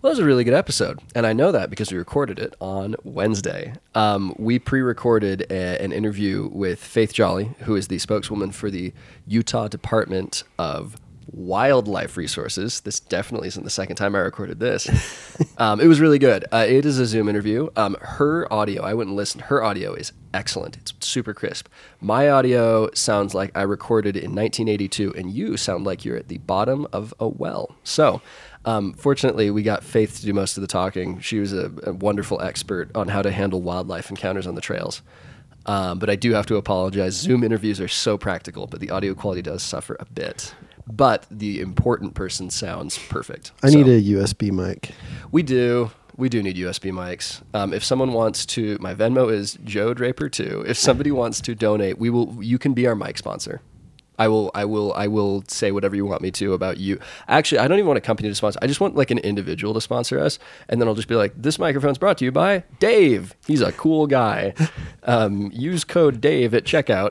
Well, that was a really good episode, and I know that because we recorded it on Wednesday. We pre-recorded an interview with Faith Jolly, who is the spokeswoman for the Utah Department of Wildlife Resources. This definitely isn't the second time I recorded this. It was really good. It is a Zoom interview. Her audio, I went and listened. Her audio is excellent. It's super crisp. My audio sounds like I recorded in 1982, and you sound like you're at the bottom of a well. So, fortunately, we got Faith to do most of the talking. She was a wonderful expert on how to handle wildlife encounters on the trails. But I do have to apologize. Zoom interviews are so practical, but the audio quality does suffer a bit. But the important person sounds perfect. I need a USB mic. We do need USB mics. If someone wants to, my Venmo is Joe Draper 2. If somebody wants to donate, you can be our mic sponsor. I will say whatever you want me to about you. Actually, I don't even want a company to sponsor. I just want like an individual to sponsor us. And then I'll just be like, this microphone's brought to you by Dave. He's a cool guy. Use code Dave at checkout.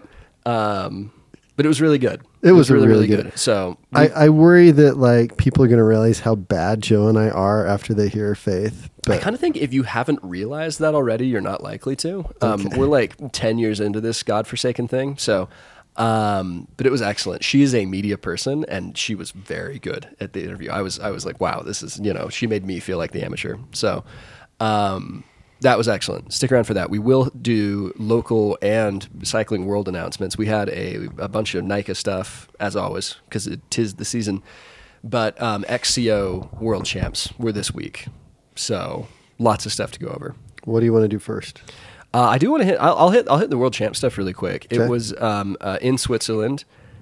But it was really good. It was really good. So I worry that like people are going to realize how bad Joe and I are after they hear Faith. But I kind of think if you haven't realized that already, you're not likely to. Okay. We're like 10 years into this godforsaken thing. So, but it was excellent. She is a media person, and she was very good at the interview. I was like, wow, this is, she made me feel like the amateur. So, that was excellent. Stick around for that. We will do local and Cycling World announcements. We had a bunch of NICA stuff, as always, because it is the season. But XCO World Champs were this week. So lots of stuff to go over. What do you want to do first? I do want to hit. I'll hit the World Champ stuff really quick. Okay. It was in Switzerland.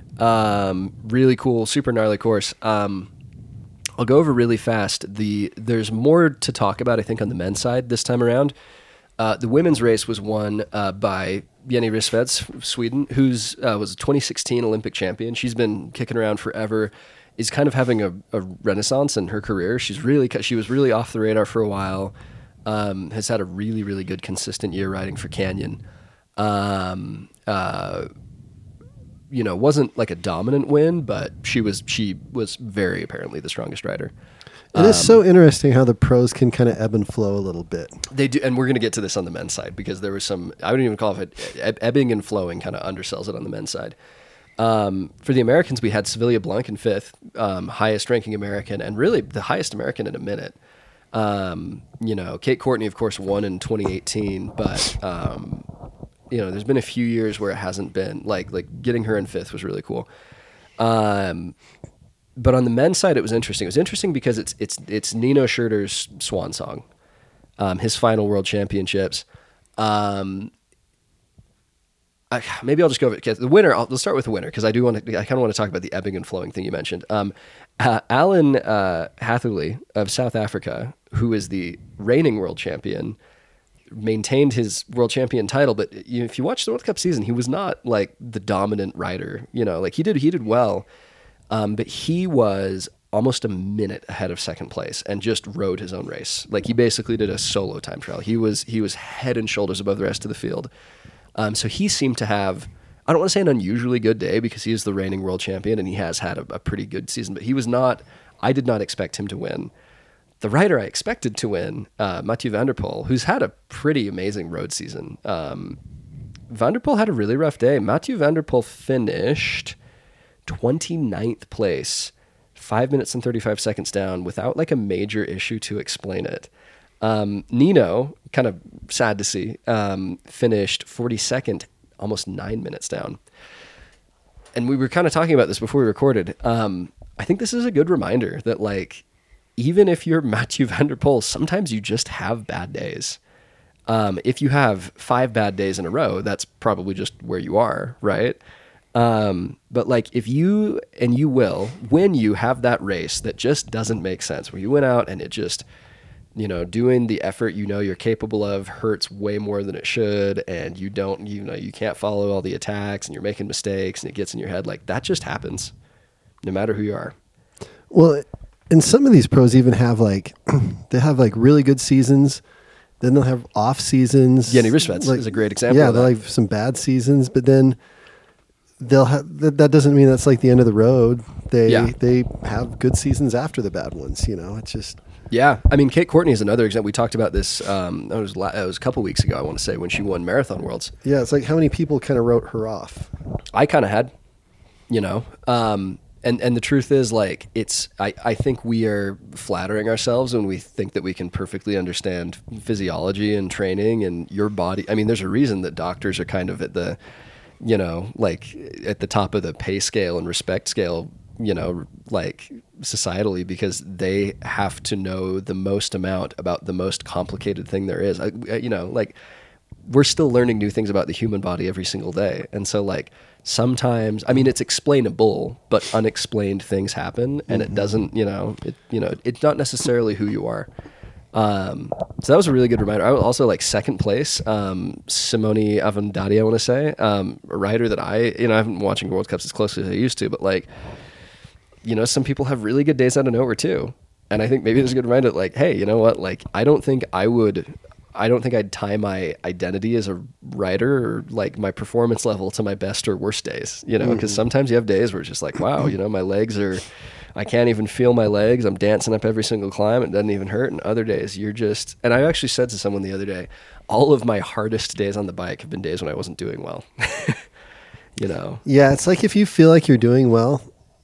Really cool, super gnarly course. I'll go over really fast. There's more to talk about, I think, on the men's side this time around. The women's race was won by Jenny Rissveds, Sweden, who's was a 2016 Olympic champion. She's been kicking around forever. Is kind of having a renaissance in her career. She was really off the radar for a while. Has had a really, really good, consistent year riding for Canyon. Wasn't like a dominant win, but she was very apparently the strongest rider. It is so interesting how the pros can kind of ebb and flow a little bit. They do, and we're going to get to this on the men's side because there was some, I wouldn't even call it ebbing and flowing, kind of undersells it on the men's side. For the Americans, we had Sevilla Blanc in fifth, highest ranking American, and really the highest American in a minute. Kate Courtney, of course, won in 2018, but there's been a few years where it hasn't been like getting her in fifth was really cool. But on the men's side, it was interesting. It was interesting because it's Nino Schurter's swan song, his final world championships. Maybe I'll just go over it. The winner. Let's start with the winner because I kind of want to talk about the ebbing and flowing thing you mentioned. Alan Hatherley of South Africa, who is the reigning world champion, maintained his world champion title. But if you watch the World Cup season, he was not like the dominant rider. He did well, but he was almost a minute ahead of second place and just rode his own race. Like he basically did a solo time trial. He was head and shoulders above the rest of the field. So he seemed to have, I don't want to say an unusually good day because he is the reigning world champion and he has had a pretty good season, but I did not expect him to win. The rider I expected to win, Mathieu van der Poel, who's had a pretty amazing road season. Van der Poel had a really rough day. Mathieu van der Poel finished 29th place, 5 minutes and 35 seconds down without like a major issue to explain it. Nino, kind of sad to see, finished 42nd, almost 9 minutes down. And we were kind of talking about this before we recorded. I think this is a good reminder that like, even if you're Mathieu van der Poel, sometimes you just have bad days. If you have 5 bad days in a row, that's probably just where you are, right? But like if you, and you will, when you have that race that just doesn't make sense, where you went out and it just, doing the effort you're capable of hurts way more than it should, and you don't, you can't follow all the attacks and you're making mistakes and it gets in your head, like that just happens no matter who you are. Well, and some of these pros even have they have really good seasons. Then they'll have off seasons. Jenny Rissveds is a great example. Yeah, of that. they'll have some bad seasons, but then they'll have that doesn't mean that's like the end of the road. They have good seasons after the bad ones. It's just Yeah, I mean, Kate Courtney is another example. We talked about this. It was a couple weeks ago, I want to say, when she won Marathon Worlds. Yeah, it's like how many people kind of wrote her off? I kind of had, and the truth is, like, I think we are flattering ourselves when we think that we can perfectly understand physiology and training and your body. I mean, there's a reason that doctors are kind of at the, like at the top of the pay scale and respect scale, like societally, because they have to know the most amount about the most complicated thing there is. Like, we're still learning new things about the human body every single day. And so, like, sometimes, I mean, it's explainable, but unexplained things happen, and it doesn't, it's not necessarily who you are. So that was a really good reminder. I was also, like, second place, Simone Avondati, I want to say, a rider that I haven't been watching World Cups as closely as I used to, but, like, some people have really good days out of nowhere too. And I think maybe there's a good reminder that, like, hey, you know what? Like, I don't think I'd tie my identity as a rider or, like, my performance level to my best or worst days, because sometimes you have days where it's just like, wow, my legs I can't even feel my legs. I'm dancing up every single climb. It doesn't even hurt. And other days and I actually said to someone the other day, all of my hardest days on the bike have been days when I wasn't doing well, Yeah. It's like, if you feel like you're doing well,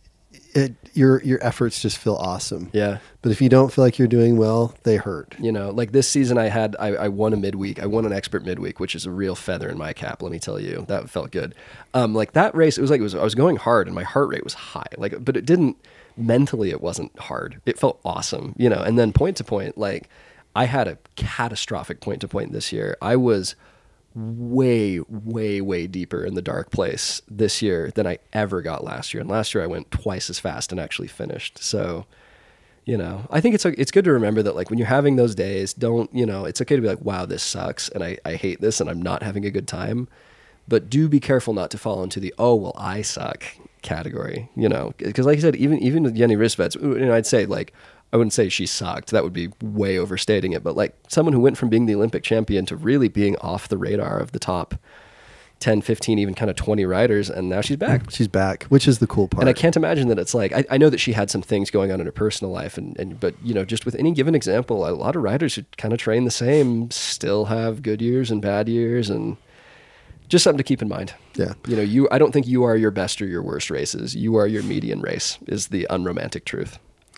your efforts just feel awesome. Yeah. But if you don't feel like you're doing well, they hurt. Like this season I won a midweek. I won an expert midweek, which is a real feather in my cap. Let me tell you, that felt good. Like that race, I was going hard and my heart rate was high, like, but mentally it wasn't hard. It felt awesome, and then point to point, like, I had a catastrophic point to point this year. I was way, way, way deeper in the dark place this year than I ever got last year. And last year I went twice as fast and actually finished. So, I think it's good to remember that, like, when you're having those days, it's okay to be like, wow, this sucks and I hate this and I'm not having a good time. But do be careful not to fall into the, oh, well, I suck category, because, like you said, even with Jenny Rissveds, I'd say, like, I wouldn't say she sucked. That would be way overstating it. But, like, someone who went from being the Olympic champion to really being off the radar of the top 10, 15, even kind of 20 riders, and now she's back. She's back, which is the cool part. And I can't imagine that it's like, I know that she had some things going on in her personal life, but just with any given example, a lot of riders who kind of train the same still have good years and bad years, and just something to keep in mind. Yeah. I don't think you are your best or your worst races. You are your median race, is the unromantic truth.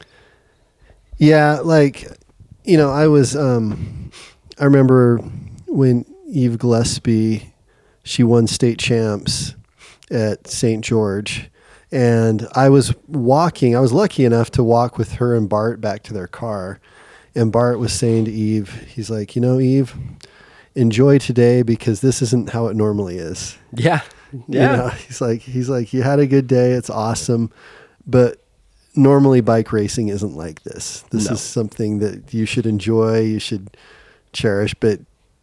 Yeah, like, I was, I remember when Eve Gillespie, she won state champs at St. George, and I was lucky enough to walk with her and Bart back to their car, and Bart was saying to Eve, he's like, Eve, enjoy today because this isn't how it normally is. Yeah. Yeah. He's like, you had a good day. It's awesome. But normally bike racing isn't like this. This is something that you should enjoy, you should cherish, but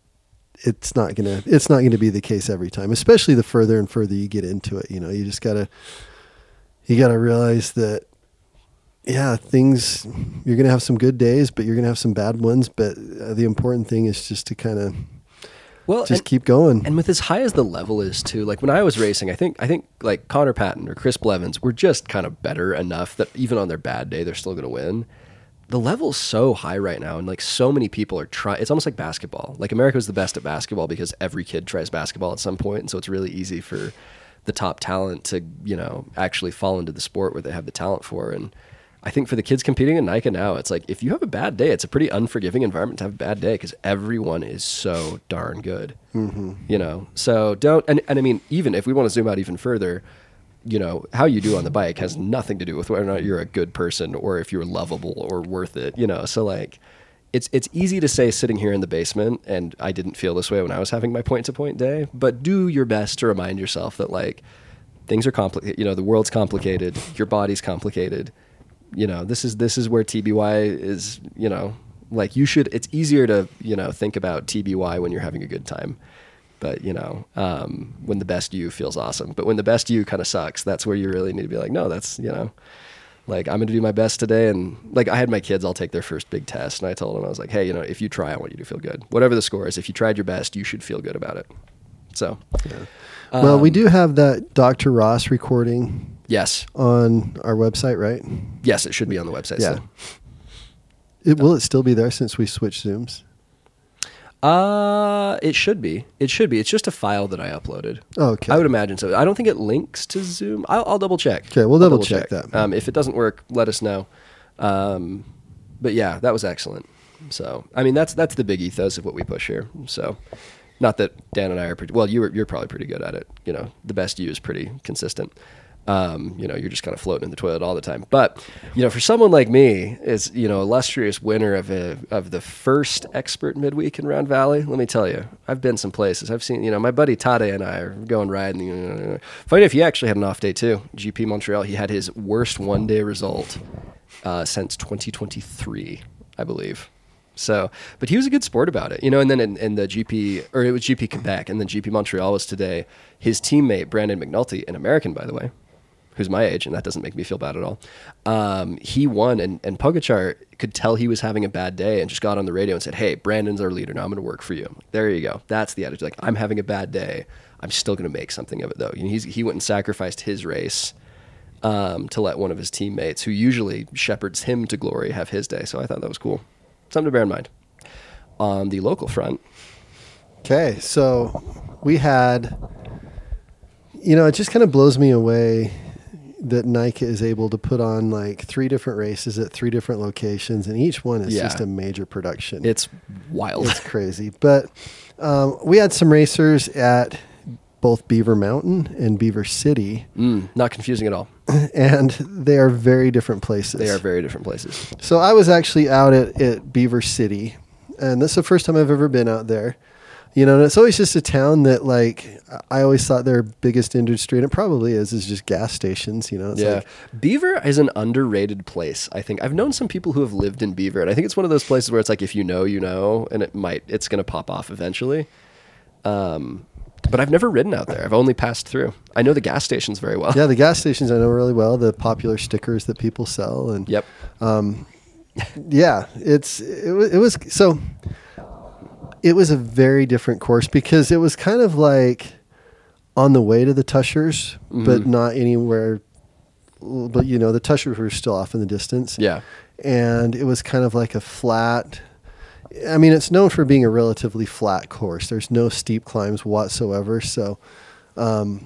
it's not going to be the case every time, especially the further and further you get into it. You just you got to realize that, yeah, you're going to have some good days, but you're going to have some bad ones. But the important thing is just to kind of, keep going. And with as high as the level is too, like when I was racing, I think like Connor Patton or Chris Blevins were just kind of better enough that even on their bad day, they're still going to win. The level's so high right now, and like so many people are trying. It's almost like basketball. Like America's the best at basketball because every kid tries basketball at some point, and so it's really easy for the top talent to actually fall into the sport where they have the talent for. And I think for the kids competing in NICA now, it's like, if you have a bad day, it's a pretty unforgiving environment to have a bad day because everyone is so darn good. Mm-hmm. So don't, and I mean, even if we want to zoom out even further, how you do on the bike has nothing to do with whether or not you're a good person or if you're lovable or worth it, so like, it's easy to say sitting here in the basement, and I didn't feel this way when I was having my point to point day, but do your best to remind yourself that, like, things are complicated, the world's complicated, your body's complicated. This is where TBY is, like, it's easier to, think about TBY when you're having a good time. But, when the best you feels awesome. But when the best you kind of sucks, that's where you really need to be like, no, that's, like, I'm going to do my best today. And like, I had my kids all take their first big test, and I told them, I was like, hey, if you try, I want you to feel good. Whatever the score is, if you tried your best, you should feel good about it. So, yeah. Well, we do have that Dr. Ross recording. Yes. On our website, right? Yes, it should be on the website. Yeah. Still. Will it still be there since we switched Zooms? It should be. It should be. It's just a file that I uploaded. Oh, okay. I would imagine so. I don't think it links to Zoom. I'll double check. Okay, we'll double check that. If it doesn't work, let us know. But yeah, that was excellent. So, I mean, that's the big ethos of what we push here. So, not that Dan and I are pretty, well, you're probably pretty good at it. You know, the best you is pretty consistent. You know, you're just kind of floating in the toilet all the time. But, you know, for someone like me, is, you know, illustrious winner of the first expert midweek in Round Valley, let me tell you, I've been some places. I've seen, you know, my buddy Tade and I are going riding. Funny if he actually had an off day too. GP Montreal, he had his worst one-day result since 2023, I believe. So, but he was a good sport about it, you know. And then in the GP, or it was GP Quebec, and then GP Montreal was today. His teammate Brandon McNulty, an American by the way, who's my age, and that doesn't make me feel bad at all. He won, and Pogačar could tell he was having a bad day, and just got on the radio and said, "Hey, Brandon's our leader. Now I'm going to work for you." There you go. That's the attitude. Like, I'm having a bad day. I'm still going to make something of it, though. You know, he went and sacrificed his race to let one of his teammates, who usually shepherds him to glory, have his day. So I thought that was cool. Something to bear in mind. On the local front. Okay, so we had, you know, it just kind of blows me away that Nike is able to put on like 3 different races at 3 different locations, and each one is just a major production. It's wild. It's crazy. But we had some racers at both Beaver Mountain and Beaver City. Not confusing at all. And they are very different places. They are very different places. So I was actually out at Beaver City, and this is the first time I've ever been out there. You know, and it's always just a town that, like, I always thought their biggest industry, and it probably is just gas stations, you know. It's like, Beaver is an underrated place, I think. I've known some people who have lived in Beaver, and I think it's one of those places where it's like, if you know, you know, and it's going to pop off eventually. But I've never ridden out there. I've only passed through. I know the gas stations very well. Yeah, the gas stations I know really well, the popular stickers that people sell. And yep. Yeah, it was a very different course because it was kind of like on the way to the Tushers, but not anywhere. But, you know, the Tushers were still off in the distance. Yeah. And it was kind of like a flat, I mean, it's known for being a relatively flat course. There's no steep climbs whatsoever. So it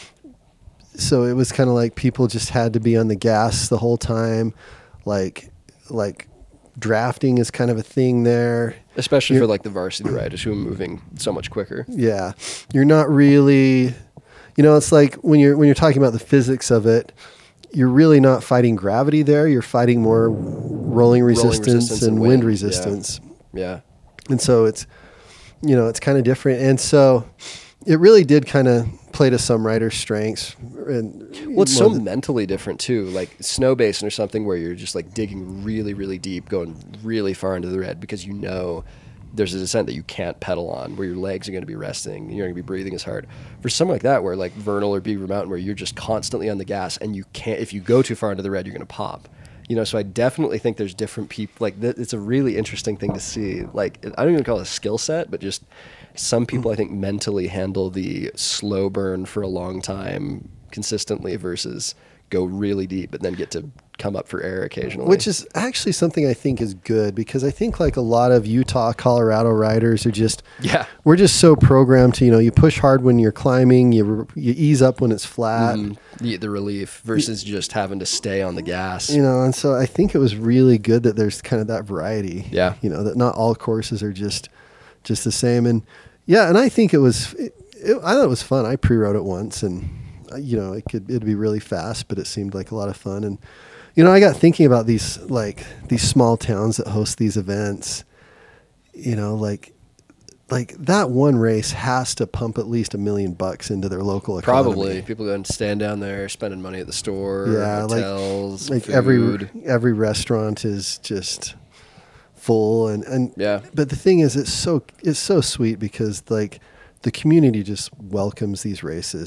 was kind of like people just had to be on the gas the whole time. Like drafting is kind of a thing there. Especially for like the varsity riders who are moving so much quicker. Yeah. You're not really, you know, it's like when you're talking about the physics of it, you're really not fighting gravity there. You're fighting more rolling resistance and wind resistance. Yeah. And so it's, you know, it's kind of different. And so it really did kind of play to some riders' strengths. Well, it's so mentally different too. Like snow basin or something where you're just like digging really, really deep, going really far into the red because you know there's a descent that you can't pedal on, where your legs are going to be resting and you're going to be breathing as hard. For something like that, where like Vernal or Beaver Mountain, where you're just constantly on the gas and you can't, if you go too far into the red, you're going to pop. You know, so I definitely think there's different people. Like it's a really interesting thing to see. Like I don't even call it a skill set, but just some people I think mentally handle the slow burn for a long time consistently versus go really deep and then get to come up for air occasionally. Which is actually something I think is good because I think like a lot of Utah, Colorado riders are just, we're just so programmed to, you know, you push hard when you're climbing, you ease up when it's flat. The relief versus just having to stay on the gas. You know, and so I think it was really good that there's kind of that variety. Yeah. You know, that not all courses are just the same. And yeah, and I think I thought it was fun. I pre-rode it once and, you know, it'd be really fast, but it seemed like a lot of fun. And, you know, I got thinking about these small towns that host these events, you know, like that one race has to pump at least $1 million into their local economy. Probably people go and stand down there spending money at the store, hotels, like food. every restaurant is just full. And yeah. But the thing is, it's so sweet because like, the community just welcomes these races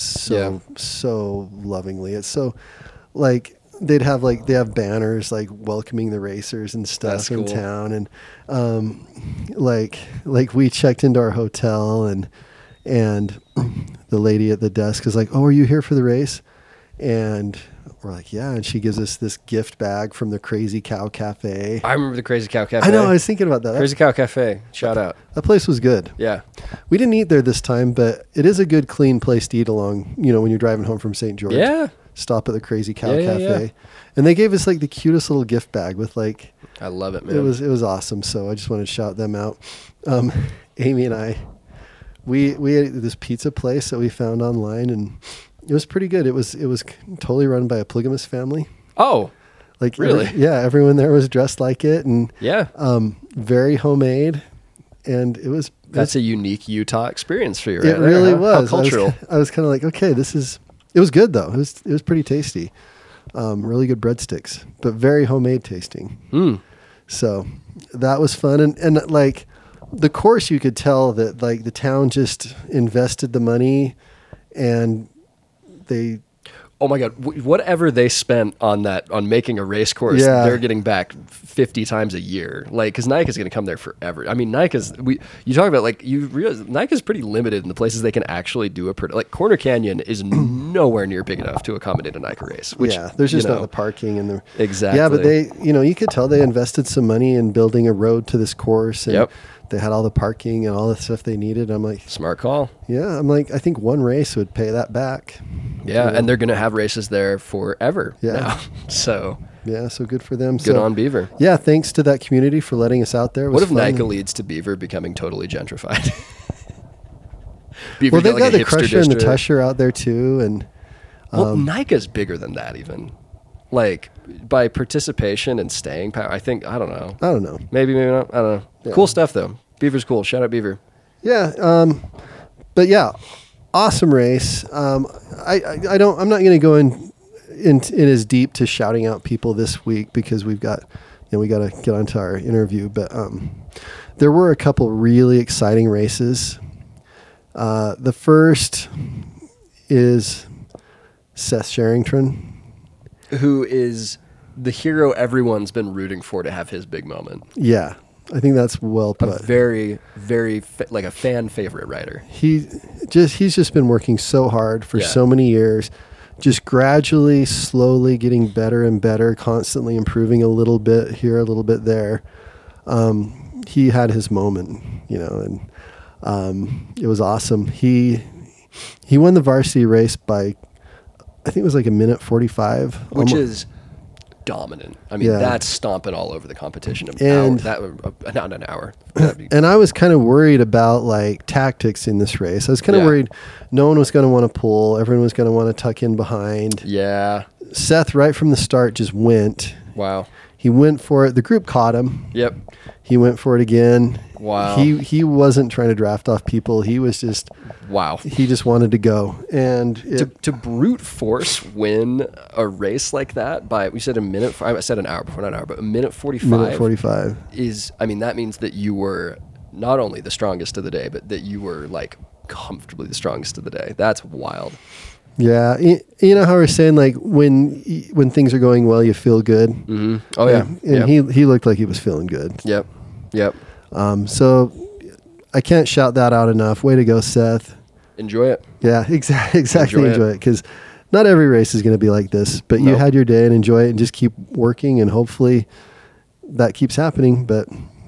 so lovingly. It's so like they have banners like welcoming the racers and stuff in town. And like we checked into our hotel and the lady at the desk is like, "Oh, are you here for the race?" And we're like, yeah. And she gives us this gift bag from the Crazy Cow Cafe. I remember the Crazy Cow Cafe. I know. I was thinking about that. Crazy Cow Cafe. Shout out. That place was good. Yeah. We didn't eat there this time, but it is a good, clean place to eat along, when you're driving home from St. George. Yeah. Stop at the Crazy Cow Yeah, Cafe. yeah. And they gave us like the cutest little gift bag with like, I love it, man. it was awesome. So I just wanted to shout them out. Amy and I, we ate at this pizza place that we found online, and it was pretty good. It was totally run by a polygamous family. Oh, Like really? Everyone there was dressed like it, and yeah. very homemade, and That's a unique Utah experience for you, right? it really there, huh? was. How cultural. I was kind of like, okay, it was good though. It was pretty tasty. Really good breadsticks, but very homemade tasting. Mm. So that was fun, and like the course, you could tell that like the town just invested the money, and they. Oh my God! Whatever they spent on making a race course, Yeah. they're getting back 50 times a year. Like, because Nike's going to come there forever. I mean, you talk about like you realize Nike's pretty limited in the places they can actually do like Corner Canyon is nowhere near big enough to accommodate a Nike race. Which, there's just not the parking and the exactly. Yeah, but they, you could tell they invested some money in building a road to this course, and Yep. they had all the parking and all the stuff they needed. I'm like, Smart call. yeah, I think one race would pay that back. Yeah, and they're going to have races there forever Yeah. now. So Yeah, so good for them. good on Beaver. Yeah, thanks to that community for letting us out there. It was What if fun. Nike leads to Beaver becoming totally gentrified? Beaver Well, they've got like the a hipster Crusher and the district. Tusher out there too, and Well, Nike's bigger than that even. Like by participation and staying power, I don't know. I don't know. Maybe not. I don't know. Yeah. Cool stuff though. Beaver's cool. Shout out Beaver. Yeah, but yeah, awesome race. I'm not going to go in as deep to shouting out people this week because we got to get onto our interview. But there were a couple really exciting races. The first is Seth Sherrington. Who is the hero everyone's been rooting for to have his big moment. Yeah, I think that's well A put. very, very like a fan favorite rider. He's just been working so hard for Yeah. so many years, just gradually, slowly getting better and better, constantly improving a little bit here, a little bit there. He had his moment, and it was awesome. He won the varsity race by, I think it was like a minute 45, Which almo- is dominant. I mean, Yeah. that's stomping all over the competition. And- Not an hour. That'd be- And I was kind of worried about like tactics in this race. I was kind of Yeah. worried no one was going to want to pull. Everyone was going to want to tuck in behind. yeah. Seth, right from the start, just went. Wow. He went for it. The group caught him. Yep. He went for it again. Wow. He wasn't trying to draft off people. He was just Wow. he just wanted to go. And To brute force win a race like that by, we said a minute, I said an hour before, not an hour, but a minute 45. minute 45. Is, I mean, that means that you were not only the strongest of the day, but that you were like comfortably the strongest of the day. That's wild. Yeah, you know how we're saying like when things are going well, you feel good. Mm-hmm. Oh yeah. And Yep. he looked like he was feeling good. Yep. Yep. So I can't shout that out enough. Way to go, Seth. Enjoy it. Yeah, exactly. Enjoy Enjoy it because not every race is going to be like this. But you Nope. had your day and enjoy it, and just keep working, and hopefully that keeps happening. But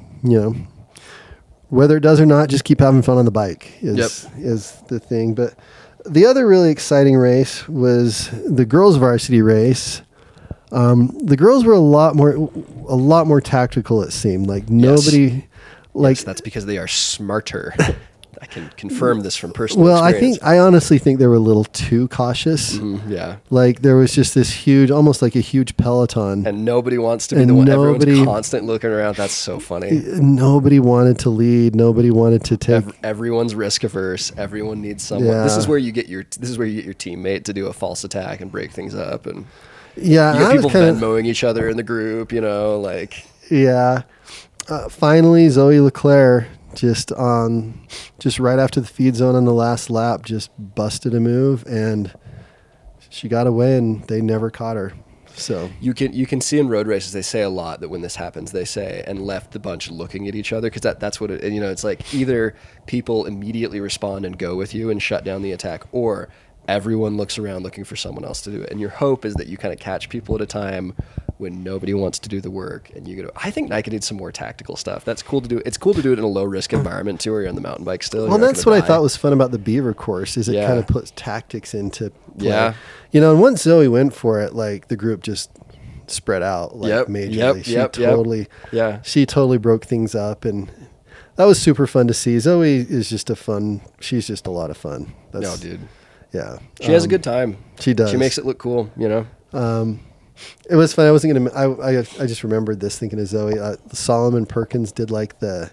whether it does or not, just keep having fun on the bike is the thing. But the other really exciting race was the girls' varsity race. The girls were a lot more tactical. It seemed like nobody, Yes, that's because they are smarter. I can confirm this from personal Well, experience. I honestly think they were a little too cautious. Yeah. Like there was just this huge, almost like a huge peloton. And nobody wants to be And the one. nobody- Everyone's constantly looking around. That's so funny. Nobody wanted to lead. Nobody wanted to take. Everyone's risk averse. Everyone needs someone. Yeah. This is where you get your teammate to do a false attack and break things up, and Yeah, you get I was people kind of. Venmoing each other in the group. Like Yeah. Finally, Zoe Leclerc just right after the feed zone on the last lap just busted a move, and she got away, and they never caught her. So you can see in road races, they say a lot that when this happens, they say, and left the bunch looking at each other, because that's what it, and it's like either people immediately respond and go with you and shut down the attack, or everyone looks around looking for someone else to do it. And your hope is that you kind of catch people at a time when nobody wants to do the work, and you go, I think I could need some more tactical stuff. That's cool to do. It's cool to do it in a low risk environment too, where you're on the mountain bike still. Well, that's what I thought was fun about the Beaver course is it kind of puts tactics into play. Yeah. And once Zoe went for it, like the group just spread out majorly. She totally broke things up, and that was super fun to see. Zoe is just she's just a lot of fun. No, dude. Yeah. She has a good time. She does. She makes it look cool, It was fun. I wasn't going to, I just remembered this thinking of Zoe. Solomon Perkins did like the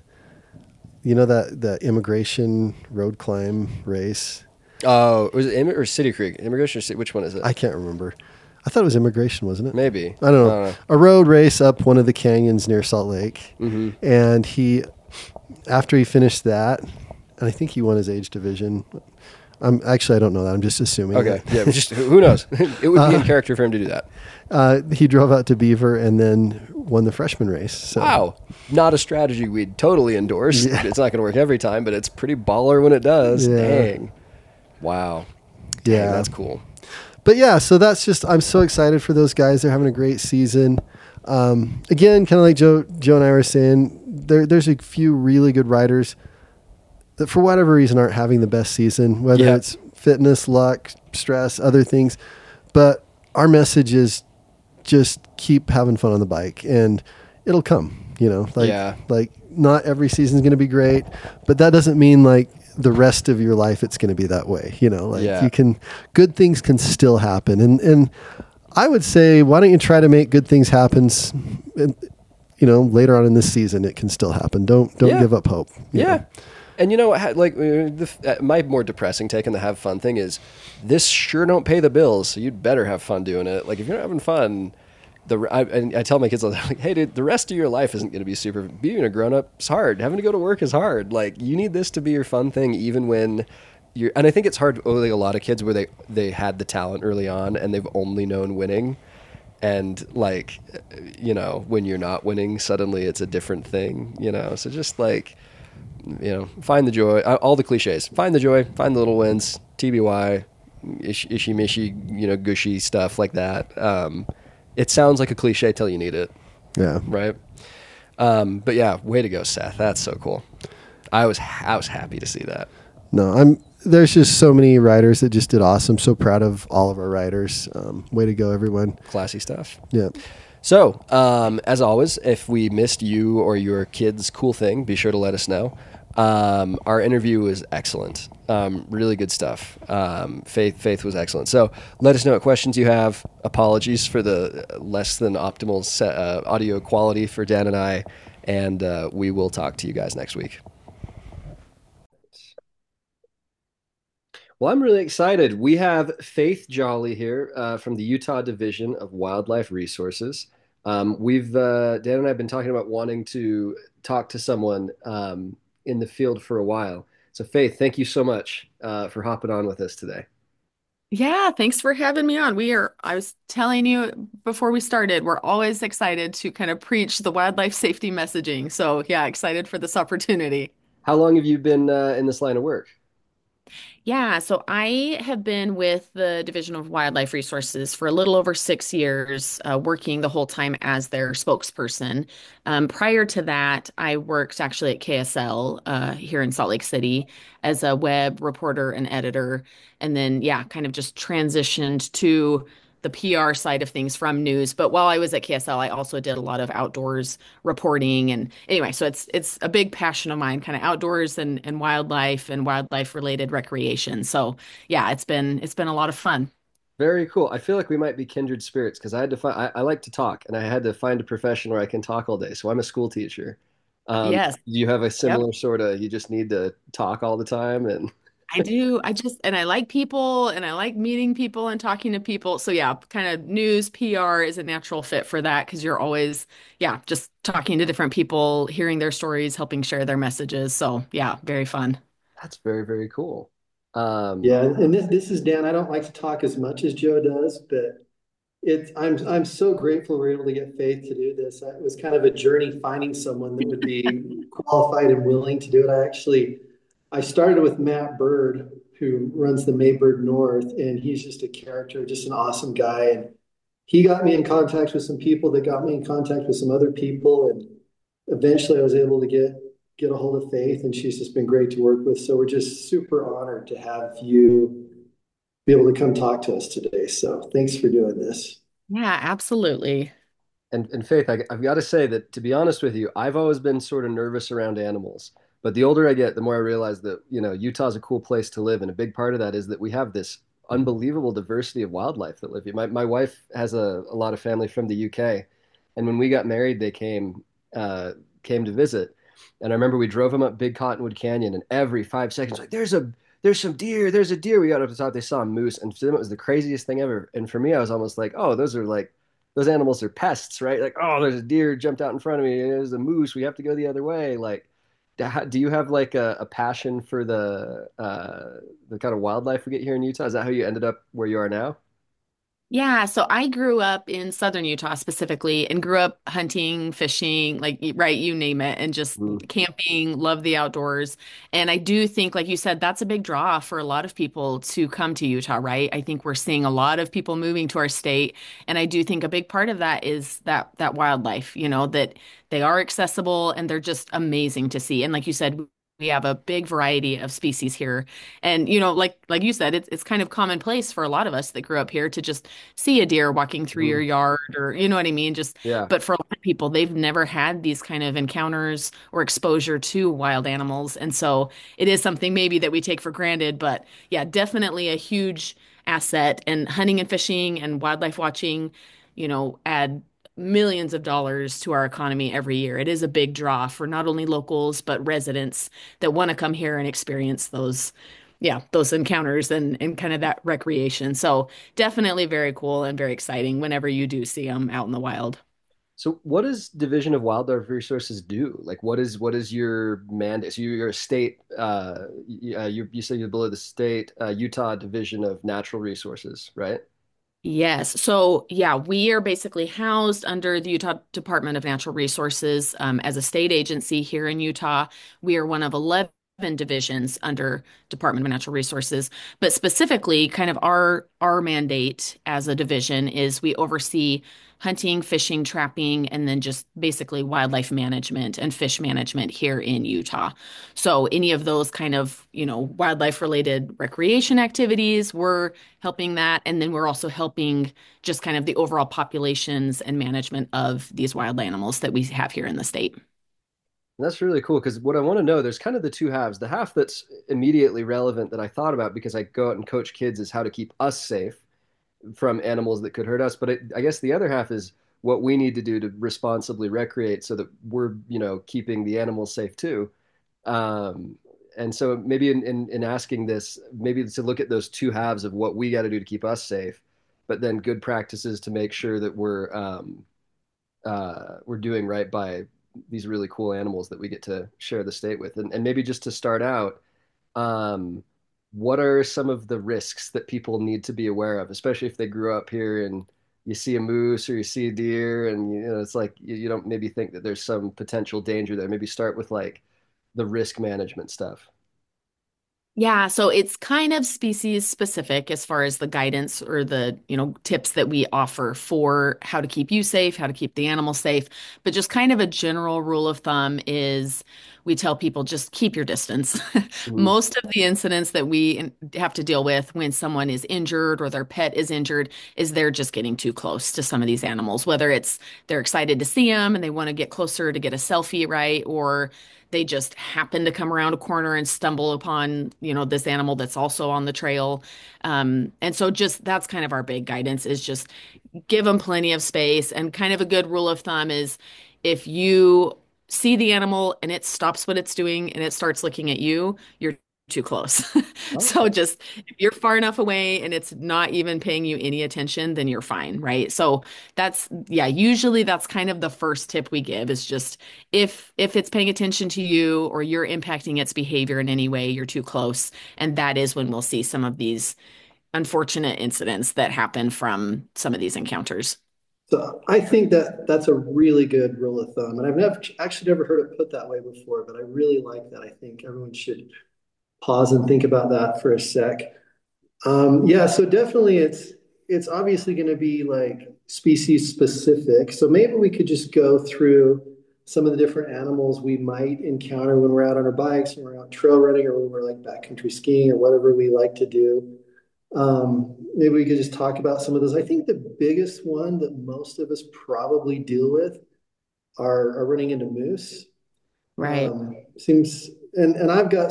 immigration road climb race. Oh, was it or City Creek? Immigration or City? Which one is it? I can't remember. I thought it was immigration, wasn't it? Maybe. I don't know. A road race up one of the canyons near Salt Lake. Mm-hmm. And after he finished that, and I think he won his age division. I don't know that. I'm just assuming. Okay. Yeah. Just who knows? It would be in character for him to do that. He drove out to Beaver and then won the freshman race. So. Wow. Not a strategy we'd totally endorse. Yeah. It's not going to work every time, but it's pretty baller when it does. Yeah. Dang. Wow. Dang, yeah. That's cool. But yeah, so that's just, I'm so excited for those guys. They're having a great season. Again, kind of like Joe and I were saying, there's a few really good riders that for whatever reason aren't having the best season, whether it's fitness, luck, stress, other things. But our message is just keep having fun on the bike and it'll come, like not every season is going to be great, but that doesn't mean like the rest of your life it's going to be that way. Good things can still happen. And I would say, why don't you try to make good things happen? Later on in this season, it can still happen. Don't give up hope. Yeah. And my more depressing take on the have fun thing is this sure don't pay the bills. So you'd better have fun doing it. Like if you're not having fun, I tell my kids all the time, like, hey dude, the rest of your life isn't going to be super, being a grown up is hard. Having to go to work is hard. Like you need this to be your fun thing, even when and I think it's hard, like a lot of kids where they had the talent early on and they've only known winning. And like, when you're not winning, suddenly it's a different thing, so just like, find the joy, all the cliches, find the joy, find the little wins, TBY, ishi mishi, gushy stuff like that. It sounds like a cliche till you need it. Yeah. Right. But yeah, way to go, Seth. That's so cool. I was happy to see that. No, there's just so many riders that just did awesome. So proud of all of our riders. Way to go, everyone. Classy stuff. Yeah. So, as always, if we missed you or your kids' cool thing, be sure to let us know. Our interview was excellent. Really good stuff. Faith was excellent. So let us know what questions you have. Apologies for the less than optimal audio quality for Dan and I, and we will talk to you guys next week. Well, I'm really excited. We have Faith Jolly here from the Utah Division of Wildlife Resources. Dan and I have been talking about wanting to talk to someone in the field for a while. So Faith, thank you so much for hopping on with us today. Yeah, thanks for having me on. I was telling you before we started, we're always excited to kind of preach the wildlife safety messaging. So yeah, excited for this opportunity. How long have you been in this line of work? Yeah, so I have been with the Division of Wildlife Resources for a little over 6 years, working the whole time as their spokesperson. Prior to that, I worked actually at KSL here in Salt Lake City as a web reporter and editor. And then, yeah, kind of just transitioned to the PR side of things from news. But while I was at KSL, I also did a lot of outdoors reporting. And anyway, so it's a big passion of mine, kind of outdoors and wildlife related recreation. So yeah, it's been a lot of fun. Very cool. I feel like we might be kindred spirits because I had to find, I like to talk and I had to find a profession where I can talk all day. So I'm a school teacher. Yes. You have a Yep. similar sort of, you just need to talk all the time and I do. And I like people and I like meeting people and talking to people. So yeah, kind of news, PR is a natural fit for that because you're always, yeah, just talking to different people, hearing their stories, helping share their messages. So yeah, very fun. that's very, very cool. Yeah, and this is Dan. I don't like to talk as much as Joe does, but I'm so grateful we're able to get Faith to do this. It was kind of a journey finding someone that would be qualified and willing to do it. I started with Matt Bird who runs the Maybird North, and he's just a character, just an awesome guy. And he got me in contact with some people that got me in contact with some other people, and eventually I was able to get a hold of Faith, and she's just been great to work with. So we're just super honored to have you be able to come talk to us today. So thanks for doing this. Yeah, absolutely. And Faith, I've got to say that to be honest with you, I've always been sort of nervous around animals. But the older I get, the more I realize that, Utah's a cool place to live. And a big part of that is that we have this unbelievable diversity of wildlife that live here. My wife has a lot of family from the UK. And when we got married, they came to visit. And I remember we drove them up Big Cottonwood Canyon, and every 5 seconds, like, there's some deer, there's a deer. We got up to the top, they saw a moose. And to them, it was the craziest thing ever. And for me, I was almost like, oh, those animals are pests, right? Like, oh, there's a deer jumped out in front of me. There's a moose. We have to go the other way. Like, do you have like a passion for the kind of wildlife we get here in Utah? Is that how you ended up where you are now? Yeah, so I grew up in southern Utah specifically and grew up hunting, fishing, like, right, you name it, and just Mm. camping, love the outdoors. And I do think, like you said, that's a big draw for a lot of people to come to Utah, right? I think we're seeing a lot of people moving to our state, and I do think a big part of that is that wildlife, that they are accessible and they're just amazing to see. And like you said, we have a big variety of species here. And like you said, it's kind of commonplace for a lot of us that grew up here to just see a deer walking through your Mm. yard, or you know what I mean? Just, Yeah. but for a lot of people, they've never had these kind of encounters or exposure to wild animals. And so it is something maybe that we take for granted, but yeah, definitely a huge asset. And hunting and fishing and wildlife watching, add millions of dollars to our economy every year. It is a big draw for not only locals, but residents that want to come here and experience those encounters and kind of that recreation. So definitely very cool and very exciting whenever you do see them out in the wild. So what does Division of Wildlife Resources do? Like, what is your mandate? So you're a state. You say you're below the state Utah Division of Natural Resources, right? Yes. So, yeah, we are basically housed under the Utah Department of Natural Resources as a state agency here in Utah. We are one of 11 divisions under Department of Natural Resources, but specifically, kind of our mandate as a division is we oversee hunting, fishing, trapping, and then just basically wildlife management and fish management here in Utah. So, any of those kind of, wildlife related recreation activities, we're helping that. And then we're also helping just kind of the overall populations and management of these wild animals that we have here in the state. And that's really cool because what I want to know, there's kind of the two halves. The half that's immediately relevant that I thought about because I go out and coach kids is how to keep us safe from animals that could hurt us. But I guess the other half is what we need to do to responsibly recreate so that we're, keeping the animals safe too. Um, and so maybe in asking this, maybe to look at those two halves of what we got to do to keep us safe, but then good practices to make sure that we're doing right by these really cool animals that we get to share the state with. And maybe just to start out, um, what are some of the risks that people need to be aware of, especially if they grew up here and you see a moose or you see a deer and it's like you don't maybe think that there's some potential danger there. Maybe start with like the risk management stuff. Yeah, so it's kind of species specific as far as the guidance or the, tips that we offer for how to keep you safe, how to keep the animal safe. But just kind of a general rule of thumb is we tell people just keep your distance. Mhm. Most of the incidents that we have to deal with when someone is injured or their pet is injured is they're just getting too close to some of these animals, whether it's they're excited to see them and they want to get closer to get a selfie, right? Or they just happen to come around a corner and stumble upon, this animal that's also on the trail. And so just that's kind of our big guidance is just give them plenty of space. And kind of a good rule of thumb is if you see the animal and it stops what it's doing and it starts looking at you, you're too close. So Okay. just if you're far enough away and it's not even paying you any attention, then you're fine, right? So yeah, usually that's kind of the first tip we give is just if it's paying attention to you or you're impacting its behavior in any way, you're too close. And that is when we'll see some of these unfortunate incidents that happen from some of these encounters. So I think that that's a really good rule of thumb. And I've never actually never heard it put that way before, but I really like that. I think everyone should pause and think about that for a sec. Yeah, so definitely it's obviously going to be like species specific. So maybe we could just go through some of the different animals we might encounter when we're out on our bikes, when we're out trail running, or when we're like backcountry skiing or whatever we like to do. Maybe we could just talk about some of those. I think the biggest one that most of us probably deal with are running into moose. Right. Seems and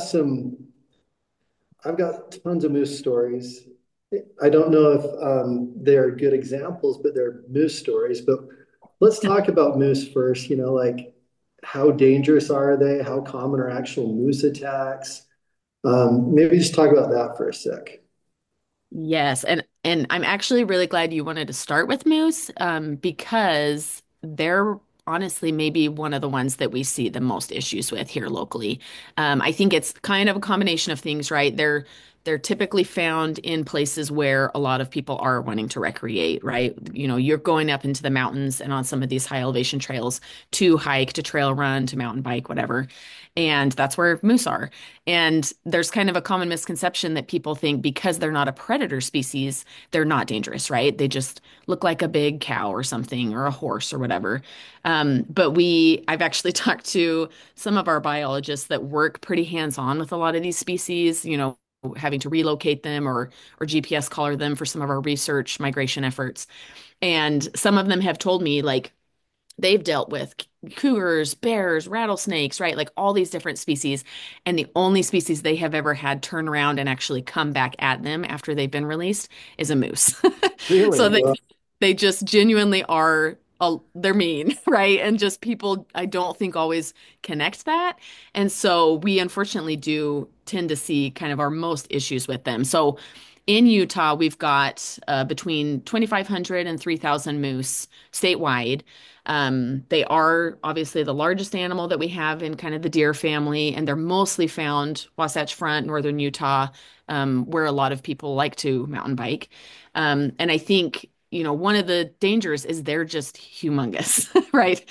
I've got tons of moose stories. I don't know if they're good examples, but they're moose stories. But let's talk about moose first. Like how dangerous are they? How common are actual moose attacks? Maybe just talk about that for a sec. Yes, and I'm actually really glad you wanted to start with moose, because they're honestly maybe one of the ones that we see the most issues with here locally. I think it's kind of a combination of things, right? They're typically found in places where a lot of people are wanting to recreate, right? You know, you're going up into the mountains and on some of these high elevation trails to hike, to trail run, to mountain bike, whatever. And that's where moose are. And there's kind of a common misconception that people think because they're not a predator species, they're not dangerous, right? They just look like a big cow or something or a horse or whatever. I've actually talked to some of our biologists that work pretty hands-on with a lot of these species, you know, having to relocate them or GPS collar them for some of our research migration efforts. And some of them have told me like they've dealt with cougars, bears, rattlesnakes, right? Like all these different species. And the only species they have ever had turn around and actually come back at them after they've been released is a moose. So Really? they just genuinely are they're mean, right? And just people I don't think always connect that. And so we unfortunately do tend to see kind of our most issues with them. So in Utah, we've got between 2,500 and 3,000 moose statewide. They are obviously the largest animal that we have in kind of the deer family, and they're mostly found Wasatch Front, northern Utah, where a lot of people like to mountain bike. And I think, you know, one of the dangers is they're just humongous, right?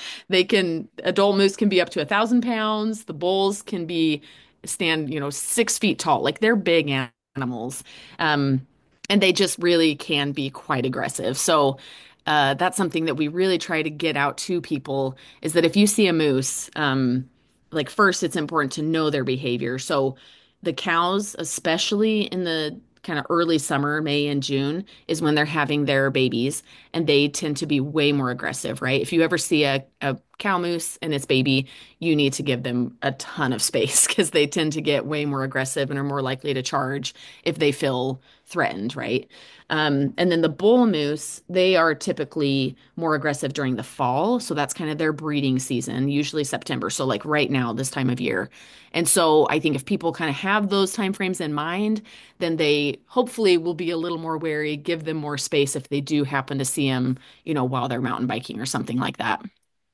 Adult moose can be up to 1,000 pounds. The bulls can stand, you know, 6 feet tall. Like they're big animals. Um, and they just really can be quite aggressive. So that's something that we really try to get out to people is that if you see a moose, like first it's important to know their behavior. So the cows, especially in the kind of early summer, May and June, is when they're having their babies, and they tend to be way more aggressive, right? If you ever see a cow moose and its baby, you need to give them a ton of space because they tend to get way more aggressive and are more likely to charge if they feel threatened, right? And then the bull moose, they are typically more aggressive during the fall. So that's kind of their breeding season, usually September. So like right now, this time of year. And so I think if people kind of have those timeframes in mind, then they hopefully will be a little more wary, give them more space if they do happen to see them, you know, while they're mountain biking or something like that.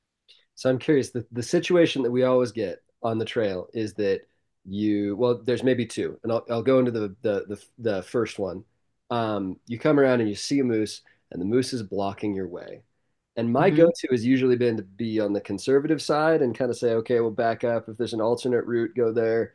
So I'm curious, the situation that we always get on the trail is that well, there's maybe two, and I'll go into the first one. You come around and you see a moose, and the moose is blocking your way. And my Hmm. go-to has usually been to be on the conservative side and kind of say, okay, we'll back up. If there's an alternate route, go there.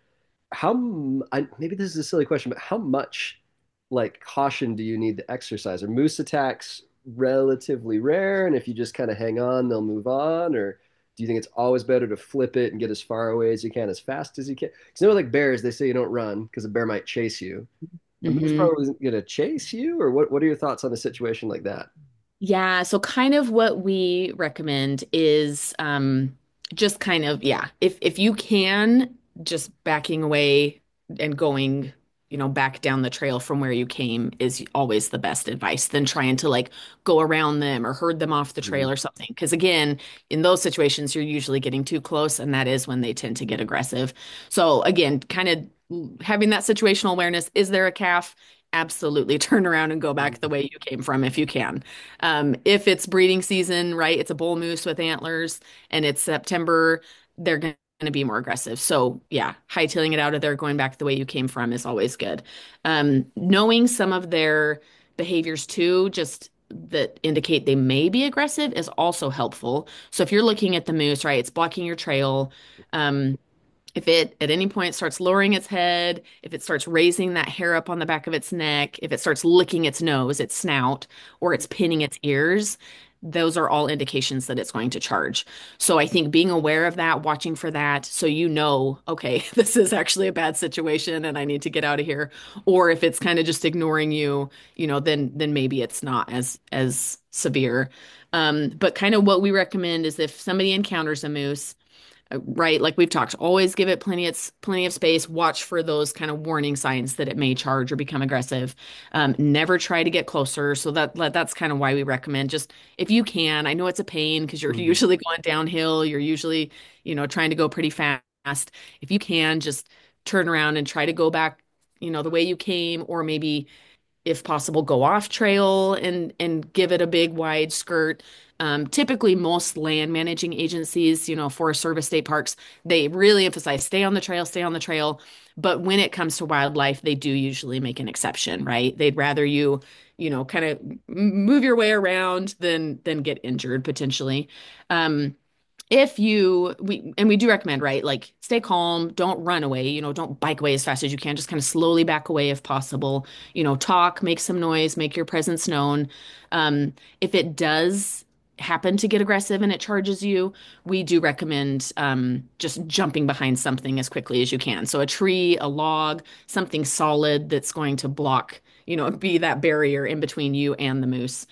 Maybe this is a silly question, but how much like caution do you need to exercise? Are moose attacks relatively rare? And if you just kind of hang on, they'll move on? Or do you think it's always better to flip it and get as far away as you can, as fast as you can? Because you know, like bears, they say you don't run because a bear might chase you. A moose Hmm. probably isn't going to chase you, or what are your thoughts on a situation like that? Yeah, so kind of what we recommend is just kind of, yeah, if you can, just backing away and going, you know, back down the trail from where you came is always the best advice than trying to like go around them or herd them off the Mhm. trail or something. Because again, in those situations, you're usually getting too close, and that is when they tend to get aggressive. So again, kind of having that situational awareness, is there a calf? Absolutely turn around and go back the way you came from if you can. If it's breeding season, right, it's a bull moose with antlers and it's September, they're going to be more aggressive. So, yeah, hightailing it out of there, going back the way you came from is always good. Knowing some of their behaviors too, just that indicate they may be aggressive is also helpful. So, if you're looking at the moose, right, it's blocking your trail. Um, If it at any point starts lowering its head, if it starts raising that hair up on the back of its neck, if it starts licking its nose, its snout, or it's pinning its ears, those are all indications that it's going to charge. So I think being aware of that, watching for that, so you know, okay, this is actually a bad situation and I need to get out of here. Or if it's kind of just ignoring you, then maybe it's not as severe. But kind of what we recommend is if somebody encounters a moose, right? Like we've talked, always give it plenty of space. Watch for those kind of warning signs that it may charge or become aggressive. Never try to get closer. So that's kind of why we recommend just if you can. I know it's a pain because you're Mhm. usually going downhill. You're usually, trying to go pretty fast. If you can, just turn around and try to go back, the way you came, or maybe if possible, go off trail and give it a big wide skirt. Typically, most land managing agencies, Forest Service, state parks, they really emphasize stay on the trail, stay on the trail. But when it comes to wildlife, they do usually make an exception, right? They'd rather you, kind of move your way around than get injured potentially. If you we do recommend, right, like stay calm, don't run away, don't bike away as fast as you can, just kind of slowly back away if possible, talk, make some noise, make your presence known. If it does happen to get aggressive and it charges you, we do recommend just jumping behind something as quickly as you can. So a tree, a log, something solid that's going to block, be that barrier in between you and the moose.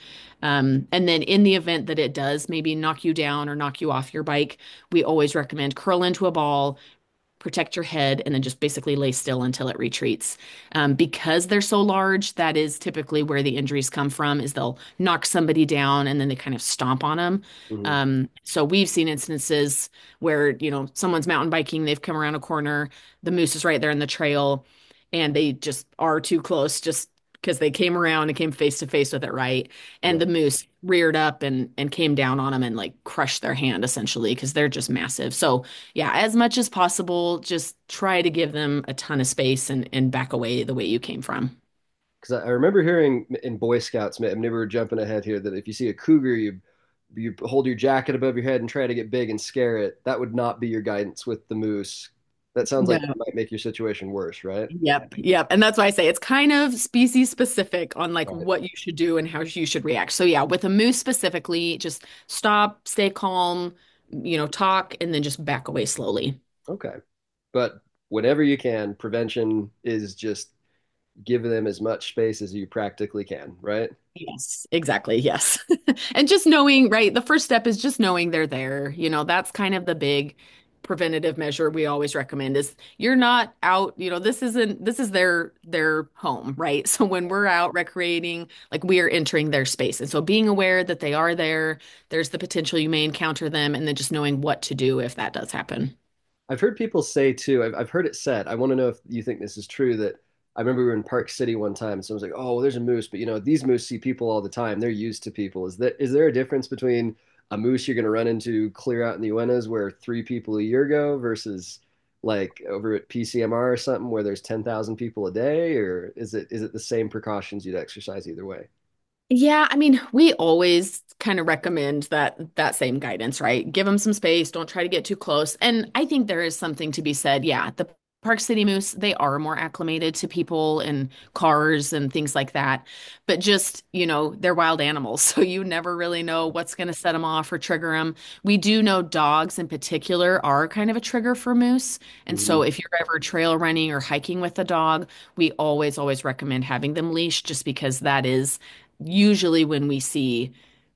And then in the event that it does maybe knock you down or knock you off your bike, we always recommend curl into a ball, protect your head, and then just basically lay still until it retreats. Because they're so large, that is typically where the injuries come from, is they'll knock somebody down and then they kind of stomp on them. Mhm. So we've seen instances where, someone's mountain biking, they've come around a corner, the moose is right there in the trail, and they just are too close just because they came around and came face to face with it, right? And Yeah. the moose reared up and came down on them and like crushed their hand essentially because they're just massive. So yeah, as much as possible, just try to give them a ton of space and back away the way you came from. Because I remember hearing in Boy Scouts, maybe we're jumping ahead here, that if you see a cougar, you hold your jacket above your head and try to get big and scare it. That would not be your guidance with the moose. That sounds like No. it might make your situation worse, right? Yep, yep. And that's why I say it's kind of species specific on like Right. what you should do and how you should react. So yeah, with a moose specifically, just stop, stay calm, talk, and then just back away slowly. Okay. But whenever you can, prevention is just give them as much space as you practically can, right? Yes, exactly. Yes. And just knowing, right? The first step is just knowing they're there. That's kind of the big preventative measure we always recommend is you're not out, this is their home, right? So when we're out recreating, like we are entering their space. And so being aware that they are there, there's the potential you may encounter them, and then just knowing what to do if that does happen. I've heard people say too, I've heard it said, I want to know if you think this is true, that I remember we were in Park City one time and someone's like, oh, well, there's a moose, but these moose see people all the time. They're used to people. Is there a difference between a moose you're going to run into clear out in the Uintas where 3 people a year go versus like over at PCMR or something where there's 10,000 people a day? Or is it the same precautions you'd exercise either way? Yeah, I mean, we always kind of recommend that same guidance, right? Give them some space, don't try to get too close. And I think there is something to be said. Yeah, the Park City Moose, they are more acclimated to people and cars and things like that. But just, they're wild animals, so you never really know what's going to set them off or trigger them. We do know dogs in particular are kind of a trigger for moose. And so Mhm. if you're ever trail running or hiking with a dog, we always recommend having them leashed just because that is usually when we see,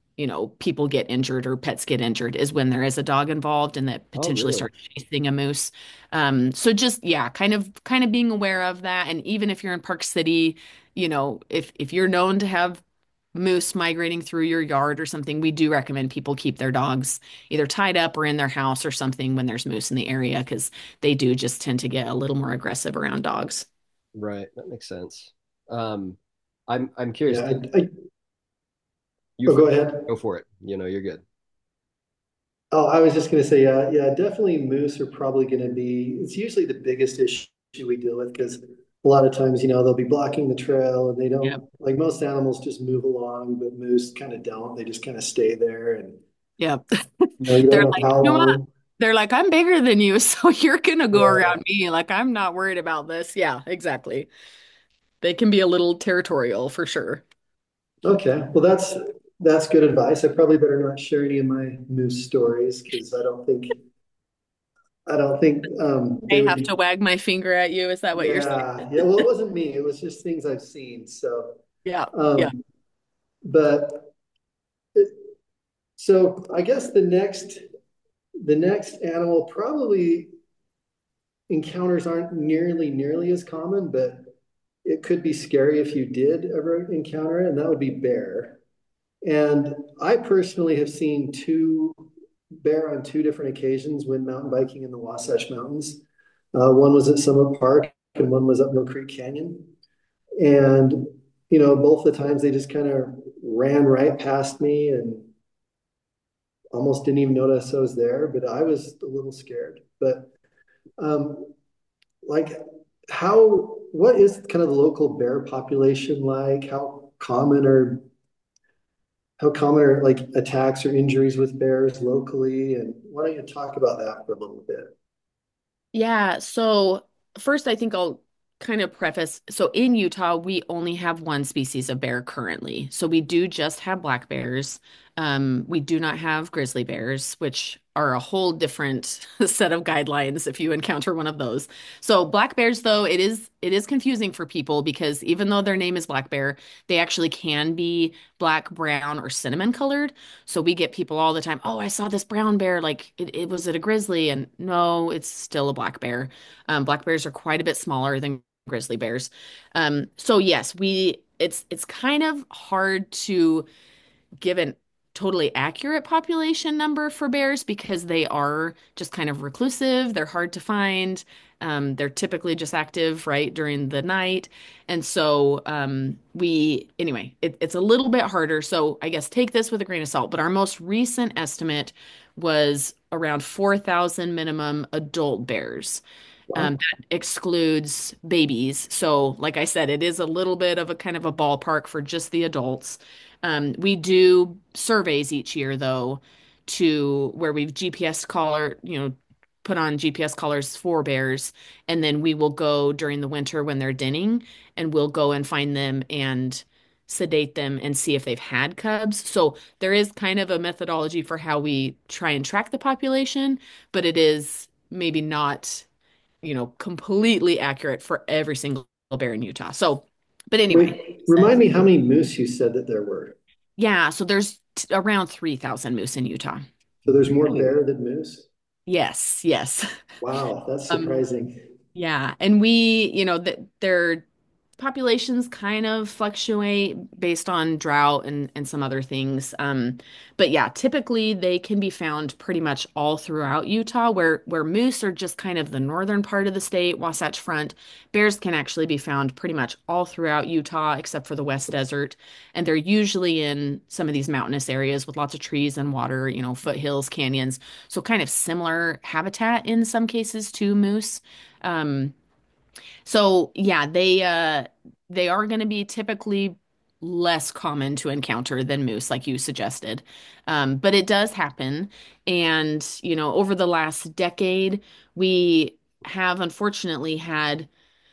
people get injured or pets get injured is when there is a dog involved and that Oh, potentially really? starts chasing a moose. So just yeah, kind of being aware of that. And even if you're in Park City, if you're known to have moose migrating through your yard or something, we do recommend people keep their dogs either tied up or in their house or something when there's moose in the area because they do just tend to get a little more aggressive around dogs. Right. That makes sense. Um, I'm curious. Yeah, You oh, go first. ahead. Go for it. You're good. Oh, I was just going to say, yeah, yeah, definitely moose are probably going to be, it's usually the biggest issue we deal with because a lot of times, they'll be blocking the trail and they don't, Yep. like most animals just move along, but moose kind of don't. They just kind of stay there and, Yep. you don't They're know like, how you know what? long. they're like, I'm bigger than you, so you're gonna go Yeah. around me. Like, I'm not worried about this. Yeah, exactly. They can be a little territorial for sure. Okay. Well, that's good advice. I probably better not share any of my moose stories because I don't think they I would have be. to wag my finger at you. Is that what you're saying? Yeah. Yeah. Well, it wasn't me. It was just things I've seen. So, Yeah. Yeah. um, but so I guess the next animal probably encounters aren't nearly as common, but it could be scary if you did ever encounter it, and that would be bear. And I personally have seen two bear on two different occasions when mountain biking in the Wasatch Mountains. One was at Summit Park, and one was up Mill Creek Canyon. And both the times they just kind of ran right past me and almost didn't even notice I was there. But I was a little scared. But um, like, what is kind of the local bear population like? How common are like attacks or injuries with bears locally? And why don't you talk about that for a little bit? Yeah, so first, I think I'll kind of preface. So in Utah, we only have one species of bear currently. So we do just have black bears. We do not have grizzly bears, which are a whole different set of guidelines if you encounter one of those. So black bears, though, it is confusing for people because even though their name is black bear, they actually can be black, brown, or cinnamon colored. So we get people all the time, oh, I saw this brown bear, like it was it a grizzly? And no, it's still a black bear. Black bears are quite a bit smaller than grizzly bears. So yes, it's kind of hard to give an totally accurate population number for bears because they are just kind of reclusive. They're hard to find. They're typically just active right during the night. And so anyway, it's a little bit harder. So I guess take this with a grain of salt. But our most recent estimate was around 4,000 minimum adult bears. Wow. That excludes babies. So, like I said, it is a little bit of a kind of a ballpark for just the adults. We do surveys each year, though, to where we've GPS collar, put on GPS collars for bears, and then we will go during the winter when they're denning, and we'll go and find them and sedate them and see if they've had cubs. So there is kind of a methodology for how we try and track the population, but it is maybe not completely accurate for every single bear in Utah. So, but anyway, Wait, remind me how many moose you said that there were. yeah, so there's around 3,000 moose in Utah. So there's more bear than moose? Yes, yes. Wow, that's Um, surprising. Yeah, and that their populations kind of fluctuate based on drought and some other things. But yeah, typically they can be found pretty much all throughout Utah, where moose are just kind of the northern part of the state, Wasatch Front. Bears can actually be found pretty much all throughout Utah except for the West Desert, and they're usually in some of these mountainous areas with lots of trees and water, foothills, canyons. So kind of similar habitat in some cases to moose. Um, so yeah, they are going to be typically less common to encounter than moose, like you suggested. But it does happen. And, over the last decade, we have unfortunately had,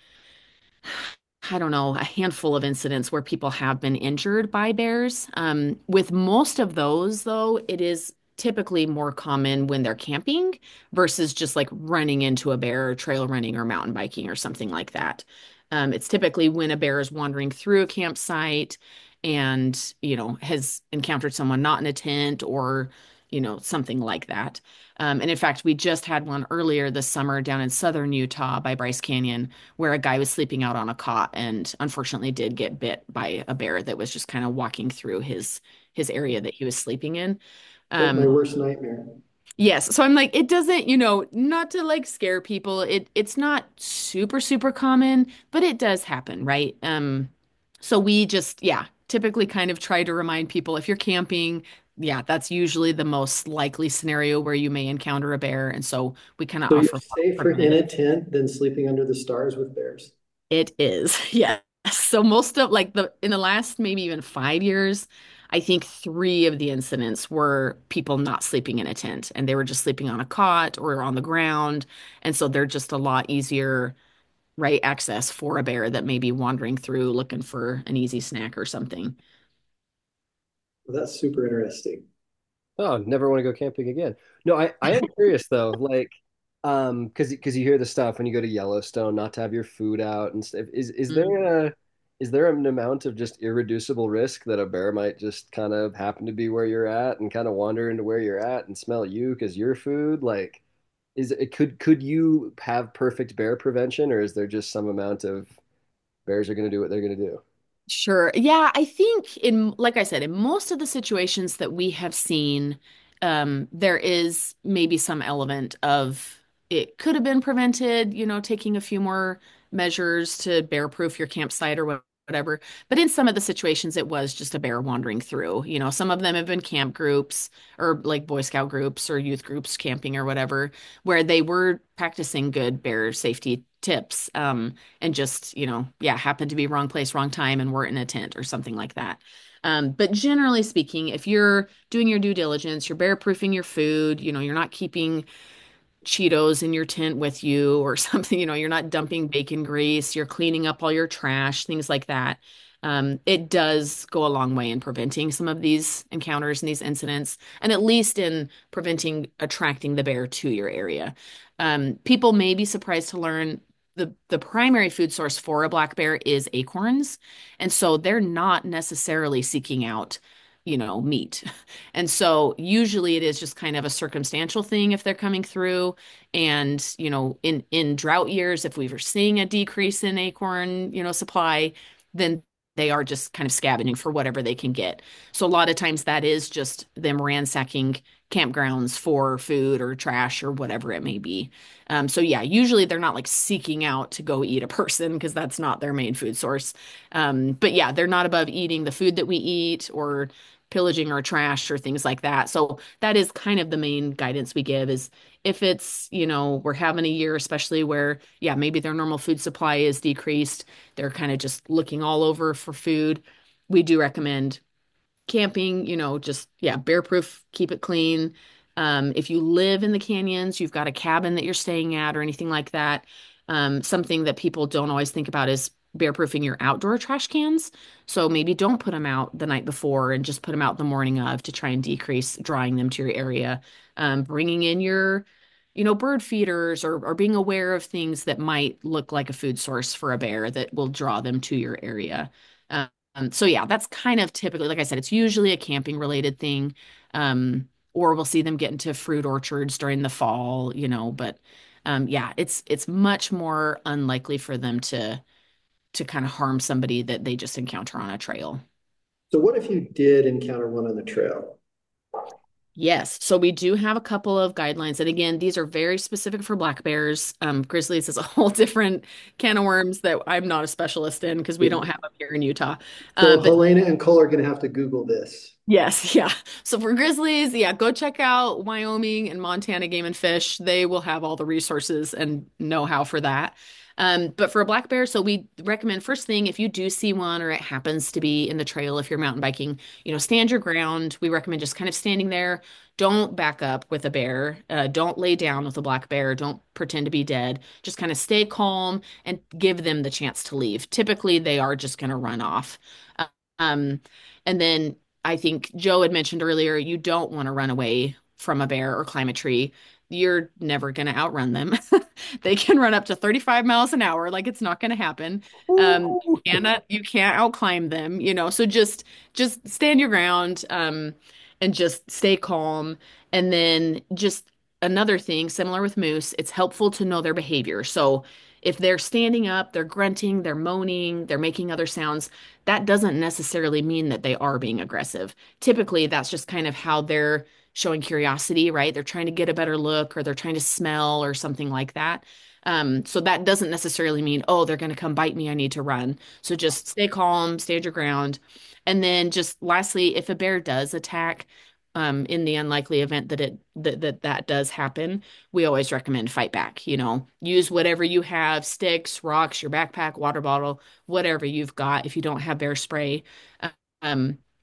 I don't know, a handful of incidents where people have been injured by bears. With most of those, though, it is typically more common when they're camping versus just like running into a bear or trail running or mountain biking or something like that. It's typically when a bear is wandering through a campsite and, has encountered someone not in a tent or, something like that. And in fact, we just had one earlier this summer down in southern Utah by Bryce Canyon where a guy was sleeping out on a cot and unfortunately did get bit by a bear that was just kind of walking through his area that he was sleeping in. Like my Um, worst nightmare. yes, so I'm like, it doesn't, not to like scare people. It's not super, super common, but it does happen, right? So we just, yeah, typically kind of try to remind people if you're camping, yeah, that's usually the most likely scenario where you may encounter a bear. And so we kind of So you're offer safer in preventative. a tent than sleeping under the stars with bears. It is. Yes. So most of like in the last maybe even 5 years, I think three of the incidents were people not sleeping in a tent and they were just sleeping on a cot or on the ground. And so they're just a lot easier, right, access for a bear that may be wandering through looking for an easy snack or something. Well, that's super interesting. Oh, never want to go camping again. No, I am curious though, like, because you hear the stuff when you go to Yellowstone, not to have your food out and stuff. Is there an amount of just irreducible risk that a bear might just kind of happen to be where you're at and kind of wander into where you're at and smell you because your food? Like, could you have perfect bear prevention, or is there just some amount of bears are going to do what they're going to do? Sure. Yeah, I think like I said, in most of the situations that we have seen, there is maybe some element of it could have been prevented, taking a few more measures to bear proof your campsite or whatever. But in some of the situations, it was just a bear wandering through. Some of them have been camp groups or like Boy Scout groups or youth groups camping or whatever, where they were practicing good bear safety tips. And just, yeah, happened to be wrong place, wrong time, and we're in a tent or something like that. But generally speaking, if you're doing your due diligence, you're bear proofing your food, you're not keeping Cheetos in your tent with you or something, you're not dumping bacon grease, you're cleaning up all your trash, things like that. It does go a long way in preventing some of these encounters and these incidents, and at least in preventing attracting the bear to your area. People may be surprised to learn the primary food source for a black bear is acorns, and so they're not necessarily seeking out, meat. And so usually it is just kind of a circumstantial thing if they're coming through. And, in drought years, if we were seeing a decrease in acorn, supply, then they are just kind of scavenging for whatever they can get. So a lot of times that is just them ransacking campgrounds for food or trash or whatever it may be. So yeah, usually they're not like seeking out to go eat a person because that's not their main food source. But yeah, they're not above eating the food that we eat or pillaging our trash or things like that. So that is kind of the main guidance we give is if it's, we're having a year, especially where, yeah, maybe their normal food supply is decreased, they're kind of just looking all over for food. We do recommend camping, just, yeah, bear proof, keep it clean. If you live in the canyons, you've got a cabin that you're staying at or anything like that. Something that people don't always think about is bear proofing your outdoor trash cans. So maybe don't put them out the night before and just put them out the morning of to try and decrease drawing them to your area. Bringing in your, bird feeders or being aware of things that might look like a food source for a bear that will draw them to your area. So yeah, that's kind of typically, like I said, it's usually a camping related thing. Or we'll see them get into fruit orchards during the fall, but yeah, it's much more unlikely for them to kind of harm somebody that they just encounter on a trail. So, what if you did encounter one on the trail? Yes, so we do have a couple of guidelines, and again, these are very specific for black bears. Grizzlies is a whole different can of worms that I'm not a specialist in because we don't have them here in Utah. So, But Helena and Cole are going to have to Google this. yes, yeah. So for grizzlies, yeah, go check out Wyoming and Montana Game and Fish. They will have all the resources and know-how for that. But for a black bear, so we recommend first thing, if you do see one or it happens to be in the trail, if you're mountain biking, stand your ground. We recommend just kind of standing there. Don't back up with a bear. Don't lay down with a black bear. Don't pretend to be dead. Just kind of stay calm and give them the chance to leave. Typically, they are just going to run off. Um, and then I think Joe had mentioned earlier, you don't want to run away from a bear or climb a tree. You're never going to outrun them. They can run up to 35 miles an hour. Like it's not going to happen. You can't outclimb them, so just stand your ground, and just stay calm. And then just another thing, similar with moose, it's helpful to know their behavior. So if they're standing up, they're grunting, they're moaning, they're making other sounds, that doesn't necessarily mean that they are being aggressive. Typically, that's just kind of how they're showing curiosity, right? They're trying to get a better look or they're trying to smell or something like that. So that doesn't necessarily mean, oh, they're going to come bite me. I need to run. So just stay calm, stand your ground. And then just lastly, if a bear does attack, in the unlikely event that that does happen, we always recommend fight back. Use whatever you have, sticks, rocks, your backpack, water bottle, whatever you've got. If you don't have bear spray, um,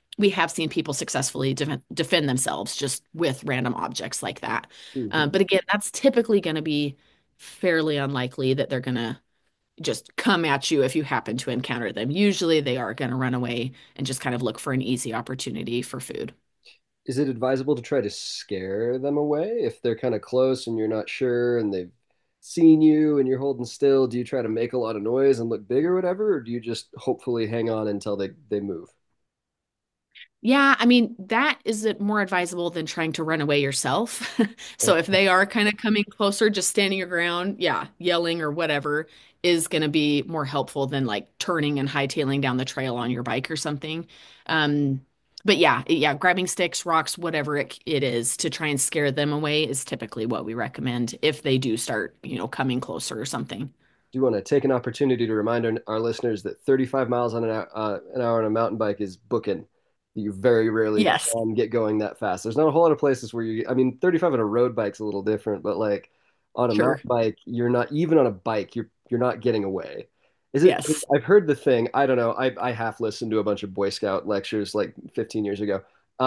we have seen people successfully defend themselves just with random objects like that. Mhm. But again, that's typically going to be fairly unlikely that they're going to just come at you if you happen to encounter them. Usually they are going to run away and just kind of look for an easy opportunity for food. Is it advisable to try to scare them away if they're kind of close and you're not sure and they've seen you and you're holding still? Do you try to make a lot of noise and look big or whatever, or do you just hopefully hang on until they move? Yeah, I mean, that is it more advisable than trying to run away yourself. So if they are kind of coming closer, just standing your ground, yeah, yelling or whatever is going to be more helpful than like turning and hightailing down the trail on your bike or something. Um, but yeah, grabbing sticks, rocks, whatever it is to try and scare them away is typically what we recommend if they do start, coming closer or something. Do you want to take an opportunity to remind our listeners that 35 miles on an hour on a mountain bike is booking? You very rarely Yes, get going that fast. There's not a whole lot of places where I mean, 35 on a road bike's a little different, but like on a sure. mountain bike, you're not even on a bike, you're not getting away. Is it? Yes. I've heard the thing. I don't know. I half listened to a bunch of Boy Scout lectures like 15 years ago.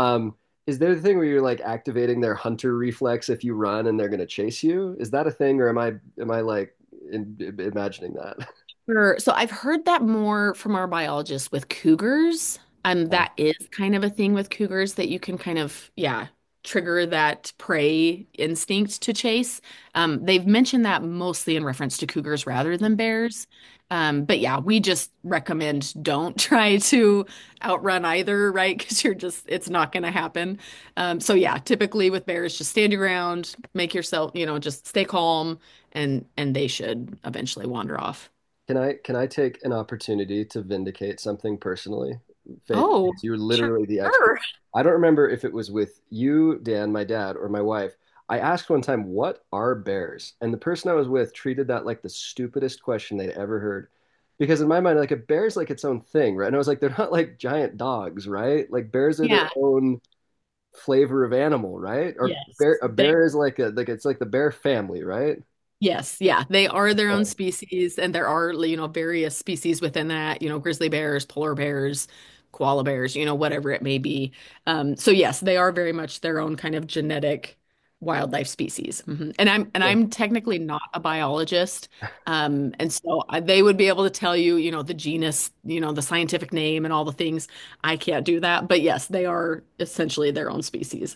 Is there the thing where you're like activating their hunter reflex if you run and they're going to chase you? Is that a thing, or am I like imagining that? Sure. So I've heard that more from our biologists with cougars. That is kind of a thing with cougars that you can kind of, yeah, trigger that prey instinct to chase. They've mentioned that mostly in reference to cougars rather than bears. But yeah, we just recommend don't try to outrun either, right? Because it's not going to happen. So yeah, typically with bears, just stand your ground, make yourself, just stay calm, and they should eventually wander off. Can I take an opportunity to vindicate something personally? Faith, Oh, you're literally the expert. sure. I don't remember if it was with you, Dan, my dad, or my wife. I asked one time, "What are bears?" And the person I was with treated that like the stupidest question they'd ever heard. Because in my mind, like a bear's like its own thing, right? And I was like, they're not like giant dogs, right? Like bears are their Yeah. own flavor of animal, right? Or Yes. a They bear is like it's like the bear family, right? Yes, yeah, they are their own species, and there are, various species within that, grizzly bears, polar bears, koala bears, whatever it may be. So yes, they are very much their own kind of genetic wildlife species. And I'm technically not a biologist, and so they would be able to tell you, the genus, the scientific name, and all the things. I can't do that, but yes, they are essentially their own species.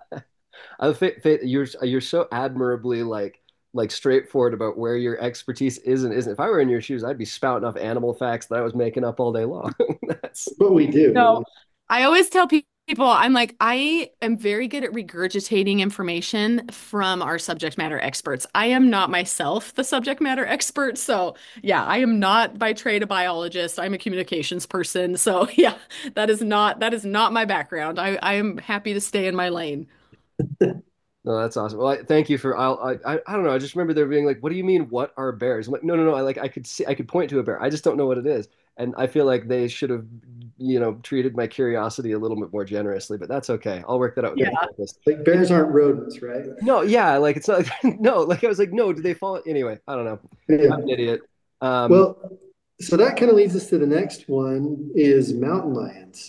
You're so admirably like straightforward about where your expertise is and isn't. If I were in your shoes, I'd be spouting off animal facts that I was making up all day long. That's What we No, do. I always tell people, I'm like, I am very good at regurgitating information from our subject matter experts. I am not myself the subject matter expert. So, yeah, I am not by trade a biologist. I'm a communications person. So, yeah, that is not my background. I am happy to stay in my lane. no, that's awesome. Well, thank you for. I don't know. I just remember there being like, "What do you mean? What are bears?" I'm like, "No, no, no. I could see. I could point to a bear. I just don't know what it is." And I feel like they should have, treated my curiosity a little bit more generously. But that's okay. I'll work that out with Yeah. their therapist. Like bears aren't rodents, right? No, yeah, like it's not no, like I was like, no, do they fall? Anyway, I don't know. Yeah. I'm an idiot. Um, Well, so that kind of leads us to the next one is mountain lions.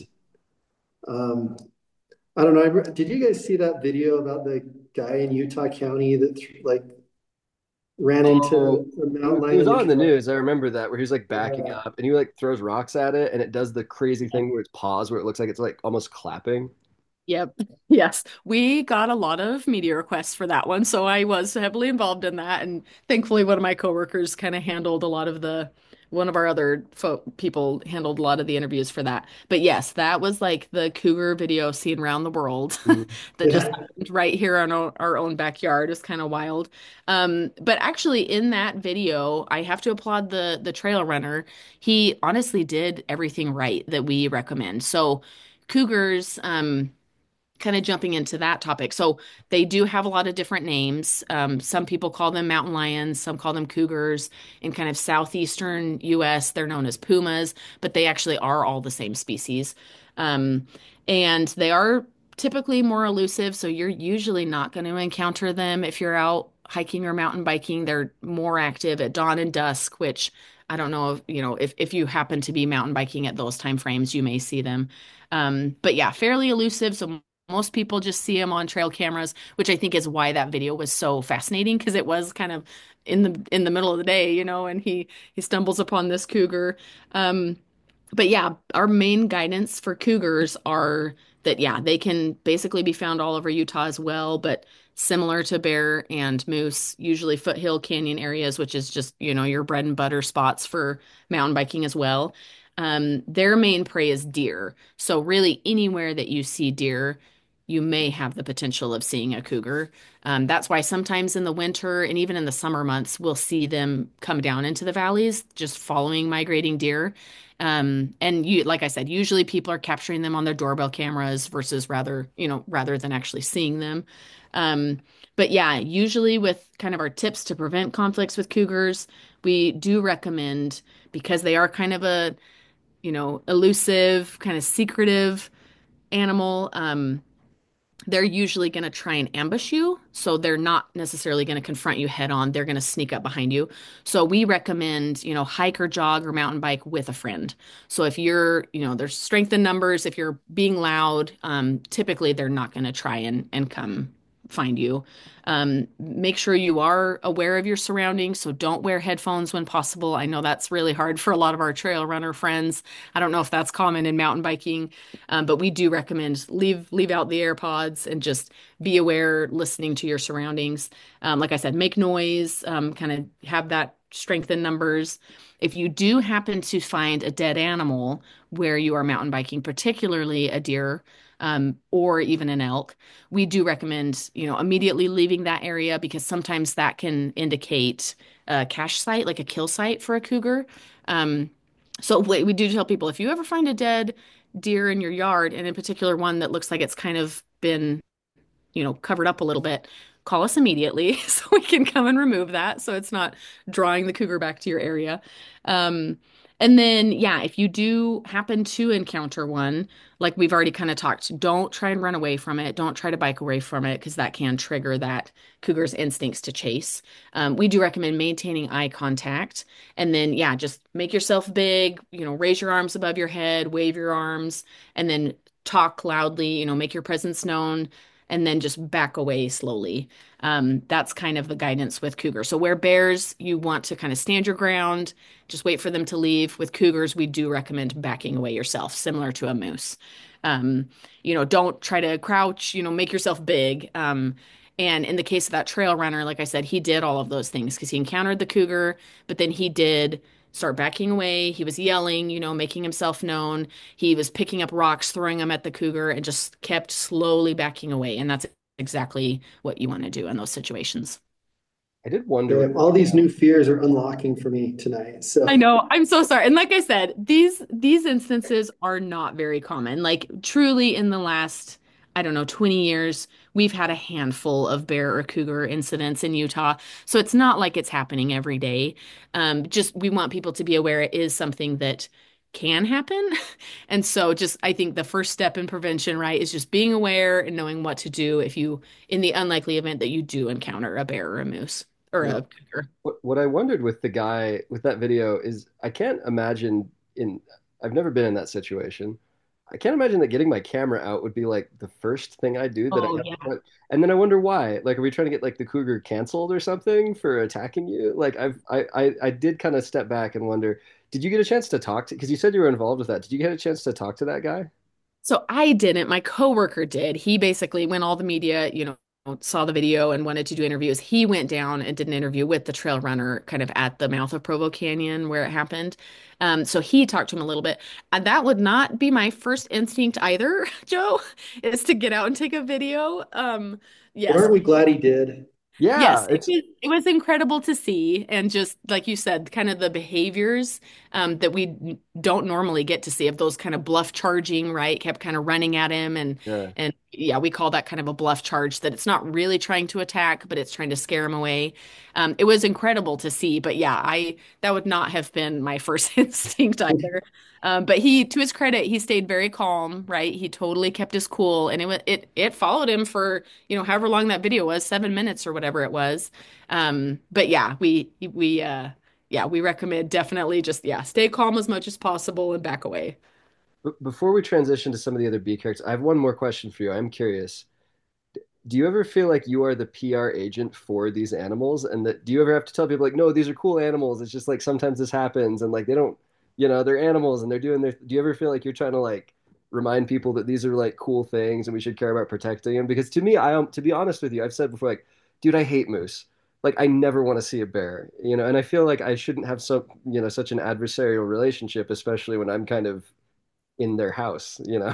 Um, I don't know. Did you guys see that video about the guy in Utah County that like ran into oh, a mountain it lion was in the on the trail? news. I remember that where he was like backing Yeah. up and he like throws rocks at it and it does the crazy thing where its paws where it looks like it's like almost clapping. Yep. Yes. We got a lot of media requests for that one. So I was heavily involved in that. And thankfully, one of my coworkers kind of handled a lot of one of our other people handled a lot of the interviews for that. But yes, that was like the cougar video seen around the world Mhm. that just Yeah. happened right here on our own backyard. It was kind of wild. But actually, in that video, I have to applaud the trail runner. He honestly did everything right that we recommend. So, cougars, kind of jumping into that topic. So they do have a lot of different names. Some people call them mountain lions, some call them cougars. In kind of southeastern US, they're known as pumas, but they actually are all the same species. Um, and they are typically more elusive, so you're usually not going to encounter them if you're out hiking or mountain biking, they're more active at dawn and dusk, which I don't know if, if you happen to be mountain biking at those time frames, you may see them. But yeah, fairly elusive. So most people just see them on trail cameras, which I think is why that video was so fascinating because it was kind of in the middle of the day, and he stumbles upon this cougar. Um, but yeah, our main guidance for cougars are that, yeah, they can basically be found all over Utah as well, but similar to bear and moose, usually foothill canyon areas, which is just, your bread and butter spots for mountain biking as well. Their main prey is deer. So really anywhere that you see deer, you may have the potential of seeing a cougar. That's why sometimes in the winter and even in the summer months, we'll see them come down into the valleys, just following migrating deer. And like I said, usually people are capturing them on their doorbell cameras versus rather than actually seeing them. Um, but yeah, usually with kind of our tips to prevent conflicts with cougars, we do recommend because they are kind of a, elusive, kind of secretive animal. They're usually going to try and ambush you. So they're not necessarily going to confront you head on. They're going to sneak up behind you. So we recommend, hike or jog or mountain bike with a friend. So if you're, there's strength in numbers, if you're being loud, typically they're not going to try and come find you. Make sure you are aware of your surroundings. So don't wear headphones when possible. I know that's really hard for a lot of our trail runner friends. I don't know if that's common in mountain biking. But we do recommend leave out the AirPods and just be aware, listening to your surroundings. Like I said, make noise, kind of have that strength in numbers. If you do happen to find a dead animal where you are mountain biking, particularly a deer, or even an elk, we do recommend, immediately leaving that area because sometimes that can indicate a cache site, like a kill site for a cougar. So we do tell people if you ever find a dead deer in your yard, and in particular one that looks like it's kind of been, covered up a little bit, call us immediately so we can come and remove that so it's not drawing the cougar back to your area. Um, and then, yeah, if you do happen to encounter one, like we've already kind of talked, don't try and run away from it. Don't try to bike away from it because that can trigger that cougar's instincts to chase. We do recommend maintaining eye contact. And then, yeah, just make yourself big, raise your arms above your head, wave your arms, and then talk loudly, make your presence known, and then just back away slowly. That's kind of the guidance with cougars. So where bears, you want to kind of stand your ground, just wait for them to leave. With cougars, we do recommend backing away yourself, similar to a moose. Um, don't try to crouch, make yourself big. And in the case of that trail runner, like I said, he did all of those things because he encountered the cougar, but then he did start backing away. He was yelling, making himself known. He was picking up rocks, throwing them at the cougar, and just kept slowly backing away. And that's exactly what you want to do in those situations. I did wonder Yeah, with all these new fears are unlocking for me tonight. I So, know. I'm so sorry. And like I said, these instances are not very common. Like truly in the last, I don't know, 20 years, we've had a handful of bear or cougar incidents in Utah. So it's not like it's happening every day. Just we want people to be aware it is something that can happen. And so just I think the first step in prevention, right, is just being aware and knowing what to do if you in the unlikely event that you do encounter a bear or a moose or yeah. a cougar. What I wondered with the guy with that video is I can't imagine in I've never been in that situation. I can't imagine that getting my camera out would be like the first thing I do that I Oh, have yeah. and then I wonder why. Like, are we trying to get like the cougar canceled or something for attacking you? Like, I did kind of step back and wonder, did you get a chance to talk to? Because you said you were involved with that. Did you get a chance to talk to that guy? So I didn't. My coworker did. He basically, when all the media, saw the video and wanted to do interviews, he went down and did an interview with the trail runner kind of at the mouth of Provo Canyon where it happened. So he talked to him a little bit. And that would not be my first instinct either, Joe, is to get out and take a video. but Yes. aren't we glad he did? Yeah, Yes, it's it it was incredible to see, and just like you said, kind of the behaviors that we don't normally get to see of those kind of bluff charging, right? Kept kind of running at him, Yeah. and yeah, we call that kind of a bluff charge. That it's not really trying to attack, but it's trying to scare him away. It was incredible to see, but yeah, I that would not have been my first instinct either. But he, to his credit, he stayed very calm, right? He totally kept his cool, and it followed him for however long that video was, 7 minutes or whatever it was. But yeah, we recommend definitely just stay calm as much as possible and back away. Before we transition to some of the other B characters, I have one more question for you. I'm curious. Do you ever feel like you are the PR agent for these animals? And that do you ever have to tell people like, no, these are cool animals. It's just like sometimes this happens and like they don't, they're animals and they're doing their, do you ever feel like you're trying to like remind people that these are like cool things and we should care about protecting them? Because to me, to be honest with you, I've said before, like, dude, I hate moose. Like I never want to see a bear, and I feel like I shouldn't have such an adversarial relationship, especially when I'm kind of in their house.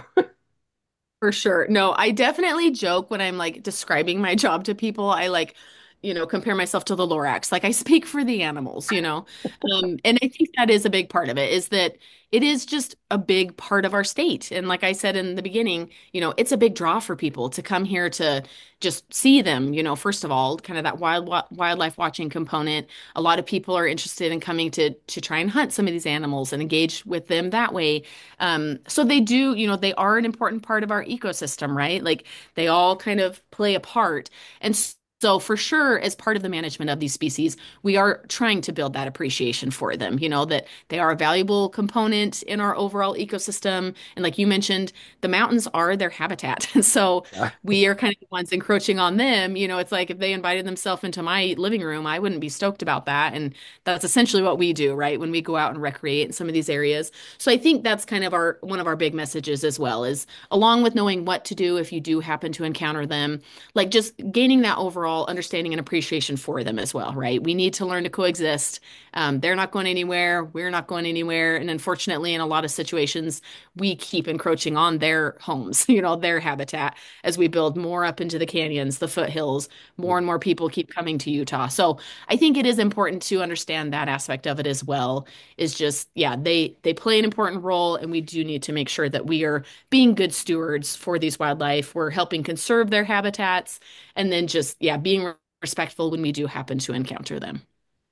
For sure. No, I definitely joke when I'm like describing my job to people. I like, compare myself to the Lorax. Like I speak for the animals. And I think that is a big part of it, is that it is just a big part of our state. And like I said in the beginning, it's a big draw for people to come here to just see them, first of all, kind of that wildlife watching component. A lot of people are interested in coming to try and hunt some of these animals and engage with them that way. So they do, they are an important part of our ecosystem, right? Like they all kind of play a part. And so for sure, as part of the management of these species, we are trying to build that appreciation for them, that they are a valuable component in our overall ecosystem. And like you mentioned, the mountains are their habitat. So Yeah. we are kind of the ones encroaching on them. It's like if they invited themselves into my living room, I wouldn't be stoked about that. And that's essentially what we do, right? When we go out and recreate in some of these areas. So I think that's kind of our one of our big messages as well, is along with knowing what to do if you do happen to encounter them, like just gaining that overall understanding and appreciation for them as well, right? We need to learn to coexist. They're not going anywhere. We're not going anywhere. And unfortunately, in a lot of situations, we keep encroaching on their homes, their habitat as we build more up into the canyons, the foothills. More and more people keep coming to Utah. So I think it is important to understand that aspect of it as well. Is just, yeah, they play an important role, and we do need to make sure that we are being good stewards for these wildlife. We're helping conserve their habitats, and then just, yeah, being respectful when we do happen to encounter them.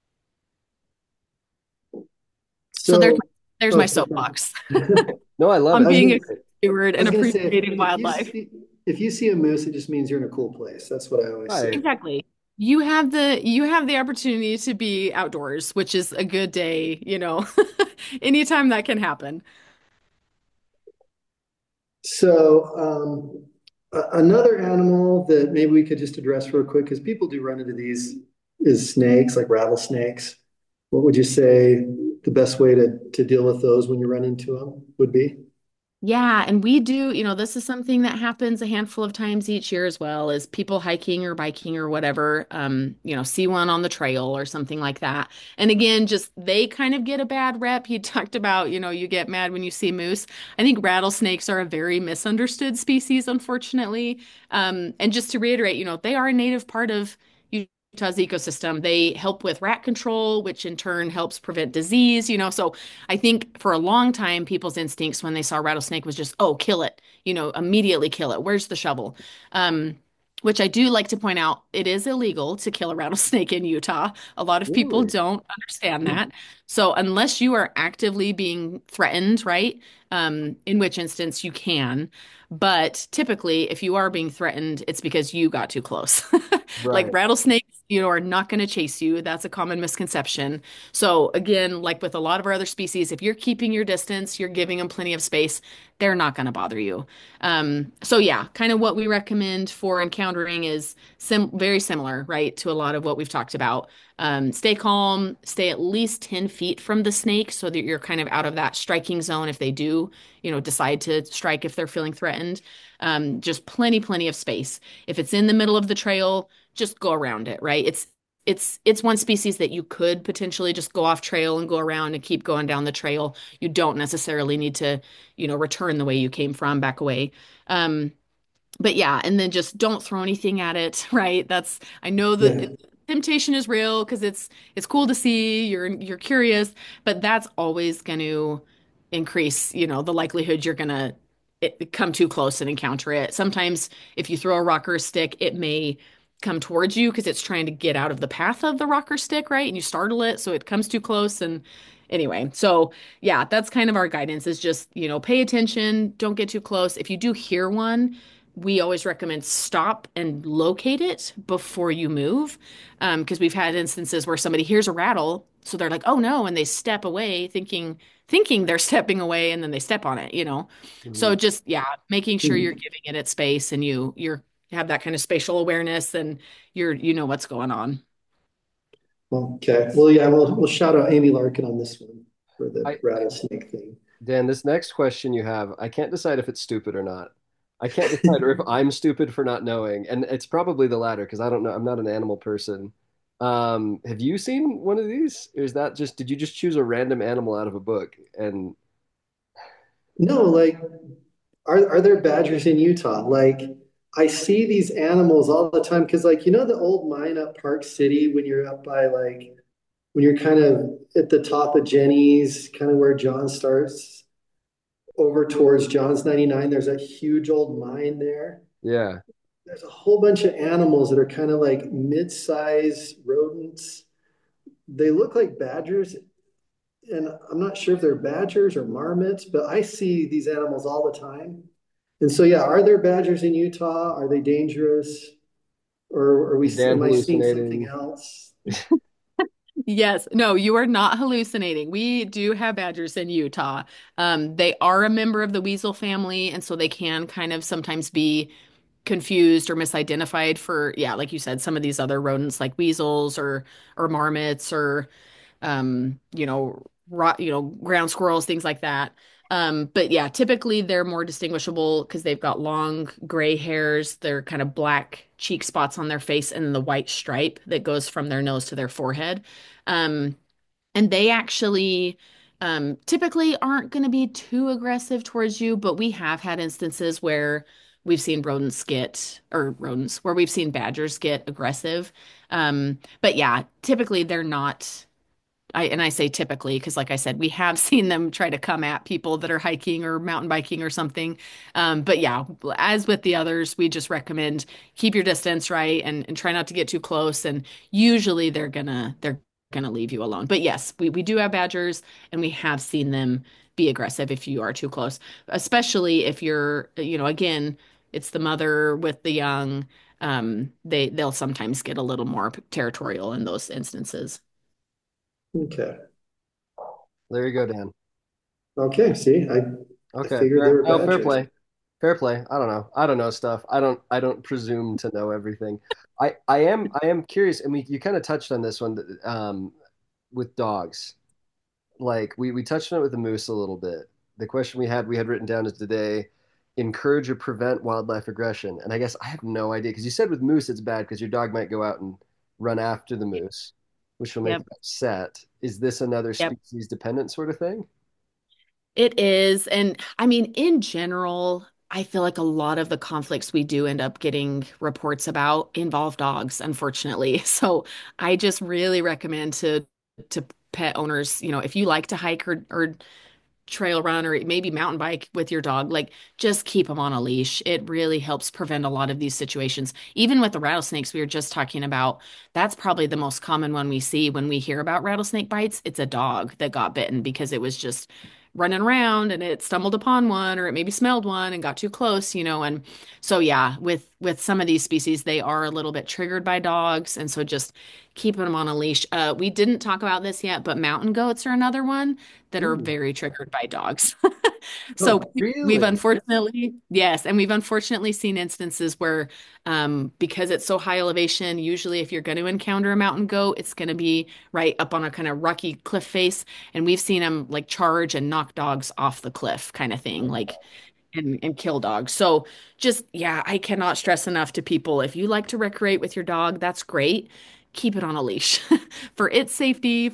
So So, there's oh, my so soapbox No, I love on it. I was being gonna, a steward I and was gonna say appreciating wildlife. if you see a moose, it just means you're in a cool place. That's what I always Right. say. Exactly. You have the opportunity to be outdoors, which is a good day. Anytime that can happen. So, another animal that maybe we could just address real quick, because people do run into these, is snakes, like rattlesnakes. What would you say the best way to deal with those when you run into them would be? Yeah, and we do, this is something that happens a handful of times each year as well, is people hiking or biking or whatever, see one on the trail or something like that. And again, just they kind of get a bad rep. You talked about, you get mad when you see moose. I think rattlesnakes are a very misunderstood species, unfortunately. And just to reiterate, they are a native part of Utah's ecosystem. They help with rat control, which in turn helps prevent disease. So I think for a long time, people's instincts when they saw a rattlesnake was just, oh, kill it, immediately kill it. Where's the shovel? Um, which I do like to point out, it is illegal to kill a rattlesnake in Utah. A lot of people Really? don't understand that. So unless you are actively being threatened, right? In which instance you can. But typically, if you are being threatened, it's because you got too close. Like Right. rattlesnakes, are not going to chase you. That's a common misconception. So again, like with a lot of our other species, if you're keeping your distance, you're giving them plenty of space, they're not going to bother you. So yeah, kind of what we recommend for encountering is very similar, right, to a lot of what we've talked about. Stay calm, stay at least 10 feet from the snake so that you're kind of out of that striking zone if they do, decide to strike if they're feeling threatened. Just plenty of space. If it's in the middle of the trail, just go around it, right? It's one species that you could potentially just go off trail and go around and keep going down the trail. You don't necessarily need to, return the way you came from, back away. But yeah, and then just don't throw anything at it, right? I know Yeah. that temptation is real because it's cool to see, you're curious, but that's always going to increase, the likelihood you're going to come too close and encounter it. Sometimes if you throw a rock or a stick, it may come towards you because it's trying to get out of the path of the rock or stick, right? And you startle it, so it comes too close. And anyway, so yeah, that's kind of our guidance is just, pay attention, don't get too close. If you do hear one, we always recommend stop and locate it before you move. Because we've had instances where somebody hears a rattle, so they're like, oh no, and they step away thinking they're stepping away and then they step on it. So Mhm. just yeah, making sure Hmm. you're giving it its space and you have that kind of spatial awareness and you know what's going on. Okay. Well, yeah, we'll shout out Amy Larkin on this one for the I rattlesnake thing. Dan, this next question you have, I can't decide if it's stupid or not. I can't decide or if I'm stupid for not knowing, and it's probably the latter because I don't know. I'm not an animal person. Have you seen one of these? Or is that just, did you just choose a random animal out of a book? And No, like, are there badgers in Utah? Like, I see these animals all the time because, like, the old mine up Park City when you're up by like when you're kind of at the top of Jenny's, kind of where John starts over towards John's 99. There's a huge old mine there. yeah, There's a whole bunch of animals that are kind of like mid-size rodents. They look like badgers, and I'm not sure if they're badgers or marmots, but I see these animals all the time. And so, yeah, are there badgers in Utah? Are they dangerous? Or is Dan am I seeing something hallucinating? else? Yes, no, you are not hallucinating. We do have badgers in Utah. They are a member of the weasel family, and so they can kind of sometimes be confused or misidentified for, yeah, like you said, some of these other rodents like weasels or marmots or ground squirrels, things like that. But yeah, typically they're more distinguishable because they've got long gray hairs. They're kind of black cheek spots on their face and the white stripe that goes from their nose to their forehead. Um, and they actually typically aren't going to be too aggressive towards you, but we have had instances where we've seen rodents, where we've seen badgers get aggressive. But yeah, typically they're not. And I say typically because, like I said, we have seen them try to come at people that are hiking or mountain biking or something. But yeah, as with the others, we just recommend keep your distance right and try not to get too close. And usually they're gonna leave you alone. But yes, we do have badgers, and we have seen them be aggressive if you are too close, especially if you're, again, it's the mother with the young. They'll sometimes get a little more territorial in those instances. Okay. There you go, Dan. Okay. See, I Okay, figured they fair. were Oh, fair badgers. play. Fair play. I don't know. I don't know stuff. I don't presume to know everything. I am curious, and you kind of touched on this one with dogs. Like we touched on it with the moose a little bit. The question we had written down is, do they encourage or prevent wildlife aggression? And I guess I have no idea because you said with moose it's bad because your dog might go out and run after the moose, which will make Yep. it upset. Is this another Yep. species dependent sort of thing? It is. And I mean, in general, I feel like a lot of the conflicts we do end up getting reports about involve dogs, unfortunately. So I just really recommend to pet owners, if you like to hike or trail run or maybe mountain bike with your dog, like just keep them on a leash. It really helps prevent a lot of these situations. Even with the rattlesnakes we were just talking about, that's probably the most common one we see when we hear about rattlesnake bites. It's a dog that got bitten because it was just running around and it stumbled upon one or it maybe smelled one and got too close, and so yeah, with some of these species they are a little bit triggered by dogs and so just keeping them on a leash. We didn't talk about this yet, but mountain goats are another one that are Ooh. very triggered by dogs. So Oh, we've really? unfortunately, yes, and we've unfortunately seen instances where, because it's so high elevation, usually if you're going to encounter a mountain goat, it's going to be right up on a kind of rocky cliff face, and we've seen them like charge and knock dogs off the cliff, kind of thing, like and kill dogs. So just yeah, I cannot stress enough to people if you like to recreate with your dog, that's great. Keep it on a leash for its safety, for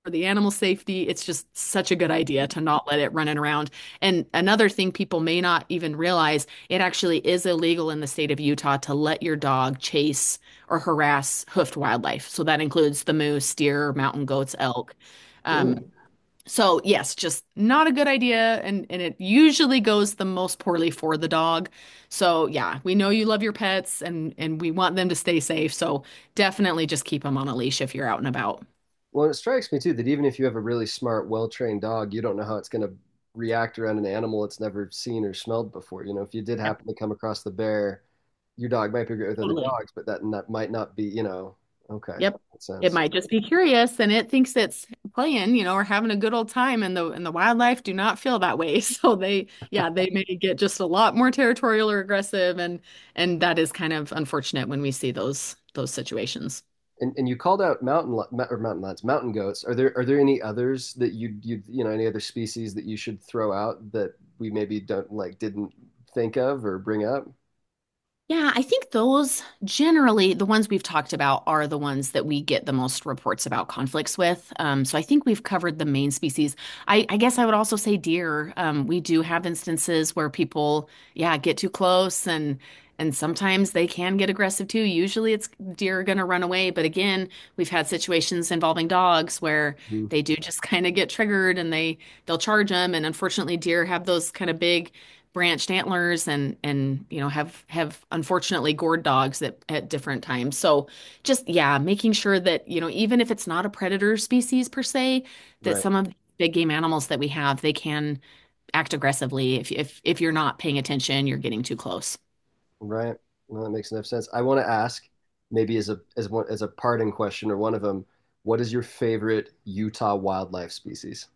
the animal safety, it's just such a good idea to not let it running around. And another thing people may not even realize, it actually is illegal in the state of Utah to let your dog chase or harass hoofed wildlife. So that includes the moose, deer, mountain goats, elk. Um, Ooh. so yes, just not a good idea, and it usually goes the most poorly for the dog. So yeah, we know you love your pets and we want them to stay safe. So definitely just keep them on a leash if you're out and about. Well, it strikes me too that even if you have a really smart, well-trained dog, you don't know how it's going to react around an animal it's never seen or smelled before. If you did Yep, happen to come across the bear, your dog might be great with other totally. dogs, but that might not be. Okay, Yep. makes It sense. might just be curious and it thinks it's playing, or having a good old time, and the wildlife do not feel that way. So they may get just a lot more territorial or aggressive, and that is kind of unfortunate when we see those situations. And you called out mountain lions, mountain goats. Are there any others that any other species that you should throw out that we maybe don't like didn't think of or bring up? Yeah, I think those generally, the ones we've talked about are the ones that we get the most reports about conflicts with. So I think we've covered the main species. I guess I would also say deer. We do have instances where people, yeah, get too close, and sometimes they can get aggressive too. Usually it's deer are going to run away, but again, we've had situations involving dogs where Mhm. they do just kind of get triggered and they'll charge them. And unfortunately, deer have those kind of big branched antlers and have unfortunately gored dogs at different times. So just yeah, making sure that even if it's not a predator species per se, that Right, some of the big game animals that we have, they can act aggressively if you're not paying attention, you're getting too close. right. Well, that makes enough sense. I want to ask, maybe as a parting question or one of them, what is your favorite Utah wildlife species?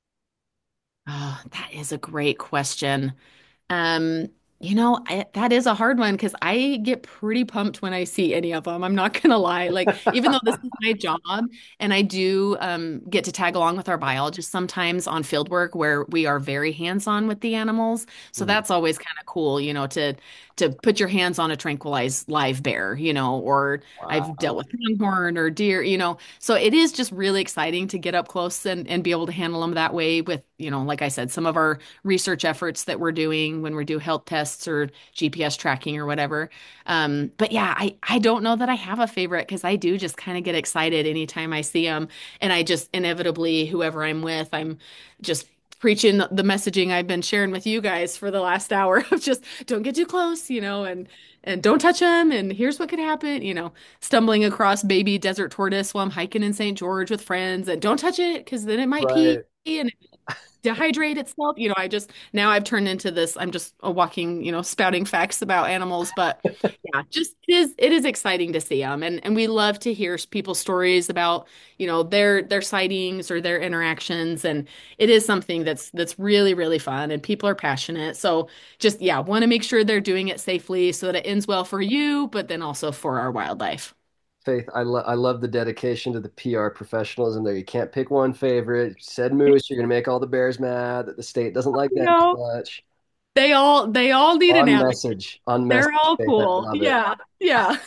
Oh, that is a great question. Um, that is a hard one because I get pretty pumped when I see any of them. I'm not gonna lie. Like, even though this is my job and I do get to tag along with our biologists sometimes on field work where we are very hands-on with the animals. So Mhm. that's always kind of cool, to put your hands on a tranquilized live bear, or I've dealt Wow. with pronghorn or deer, So it is just really exciting to get up close and be able to handle them that way with, like I said, some of our research efforts that we're doing when we do health tests or GPS tracking or whatever. But yeah, I don't know that I have a favorite because I do just kind of get excited anytime I see them. And I just inevitably, whoever I'm with, I'm just preaching the messaging I've been sharing with you guys for the last hour of just don't get too close, and don't touch them. And here's what could happen, stumbling across baby desert tortoise while I'm hiking in St. George with friends, and don't touch it because then it might pee Right. and dehydrate itself. I just now I've turned into this. I'm just a walking, spouting facts about animals. But yeah, just it is exciting to see them, and we love to hear people's stories about their sightings or their interactions, and it is something that's really really fun, and people are passionate. So just yeah, want to make sure they're doing it safely so that it ends well for you, but then also for our wildlife. Faith, I love the dedication to the PR professionalism there. You can't pick one favorite. You said moose, you're gonna make all the bears mad that the state doesn't like them as No, much. they all need an advocate. On They're message, all Faith. I cool. love it. Yeah, yeah.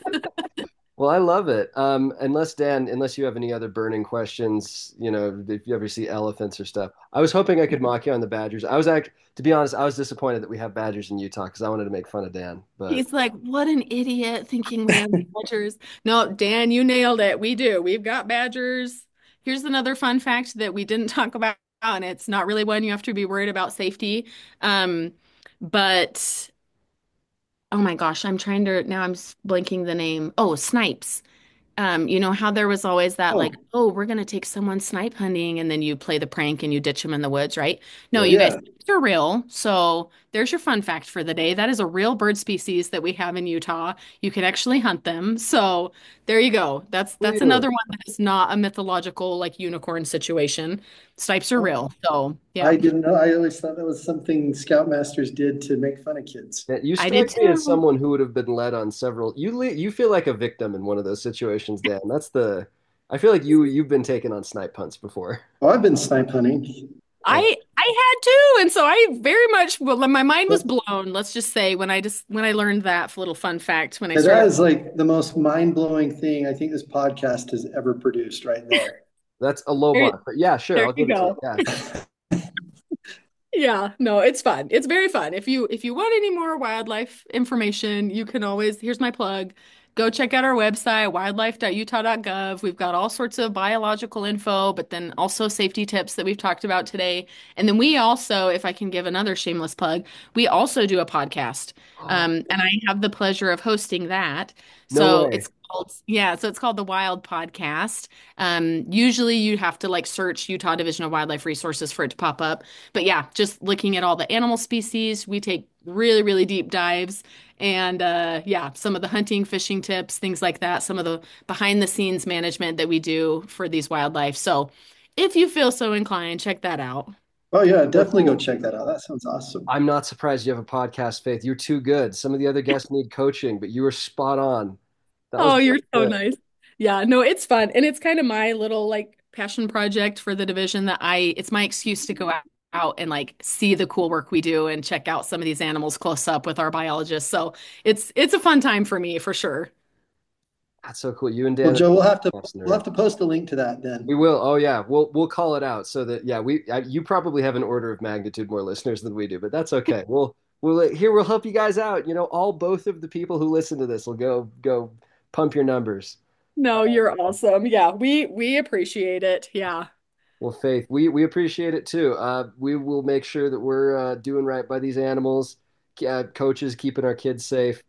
Well, I love it. Unless you have any other burning questions, if you ever see elephants or stuff. I was hoping I could mock you on the Badgers. To be honest, I was disappointed that we have Badgers in Utah because I wanted to make fun of Dan. But He's like, what an idiot thinking we have badgers. No, Dan, you nailed it. We do. We've got badgers. Here's another fun fact that we didn't talk about, and it's not really one you have to be worried about safety. Um, but oh my gosh, now I'm blanking the name. Oh, snipes. You know how there was always that like, Oh, oh, we're gonna take someone snipe hunting, and then you play the prank and you ditch them in the woods, right? No, yeah, you guys, yeah. snipes are real. So there's your fun fact for the day. That is a real bird species that we have in Utah. You can actually hunt them. So there you go. That's really. another one that is not a mythological like unicorn situation. Snipes are real. So I yep, didn't know. I always thought that was something Scoutmasters did to make fun of kids. Yeah, you I did strike me as too. someone who would have been led on several. You feel like a victim in one of those situations, Dan. I feel like you've been taken on snipe hunts before. Oh, I've been snipe hunting. Oh, I had to, and so I very much well, my mind was That, blown. Let's just say when I learned that little fun fact when I that started. is like the most mind-blowing thing I think this podcast has ever produced right there. That's a low There, bar, but yeah, sure, there I'll you give it to you. go. Yeah. Yeah, no, it's fun. It's very fun. If you want any more wildlife information, you can always, here's my plug. Go check out our website, wildlife.utah.gov. We've got all sorts of biological info, but then also safety tips that we've talked about today. And then we also, if I can give another shameless plug, we also do a podcast. And I have the pleasure of hosting that. No So way. it's called, yeah, so it's called the Wild Podcast. Usually you have to like search Utah Division of Wildlife Resources for it to pop up. But yeah, just looking at all the animal species, we take really, really deep dives. And yeah, some of the hunting, fishing tips, things like that, some of the behind the scenes management that we do for these wildlife. So if you feel so inclined, check that out. Oh yeah, So definitely go cool. check that out. That sounds awesome. I'm not surprised you have a podcast, Faith. You're too good. Some of the other guests need coaching, but you were spot on. That was Oh, you're really so good. nice. Yeah, no, it's fun. And it's kind of my little like passion project for the division that it's my excuse to go out and like see the cool work we do and check out some of these animals close up with our biologists. So it's a fun time for me for sure. That's so cool. You and Well, Dan are Joe, awesome we'll nerd. have to post a link to that then. We will. Oh yeah, we'll call it out so that yeah, you probably have an order of magnitude more listeners than we do, but that's okay. We'll help you guys out. You know, all both of the people who listen to this will go pump your numbers. No, you're awesome. Yeah, we appreciate it. Yeah. Well, Faith, we appreciate it too. We will make sure that we're doing right by these animals, coaches keeping our kids safe.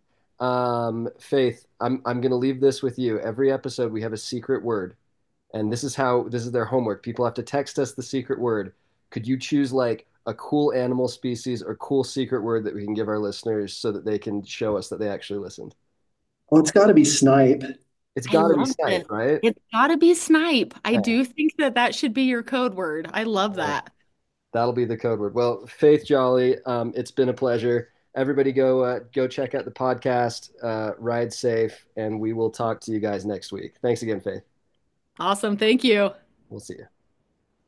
Faith, I'm going to leave this with you. Every episode we have a secret word, and this is their homework. People have to text us the secret word. Could you choose like a cool animal species or cool secret word that we can give our listeners so that they can show us that they actually listened? Well, it's got to be snipe. It's I got to be love snipe, this. right? It's gotta be snipe. I Okay. do think that that should be your code word. I love All right. that. That'll be the code word. Well, Faith Jolly, it's been a pleasure. Everybody go check out the podcast, ride safe, and we will talk to you guys next week. Thanks again, Faith. Awesome. Thank you. We'll see you.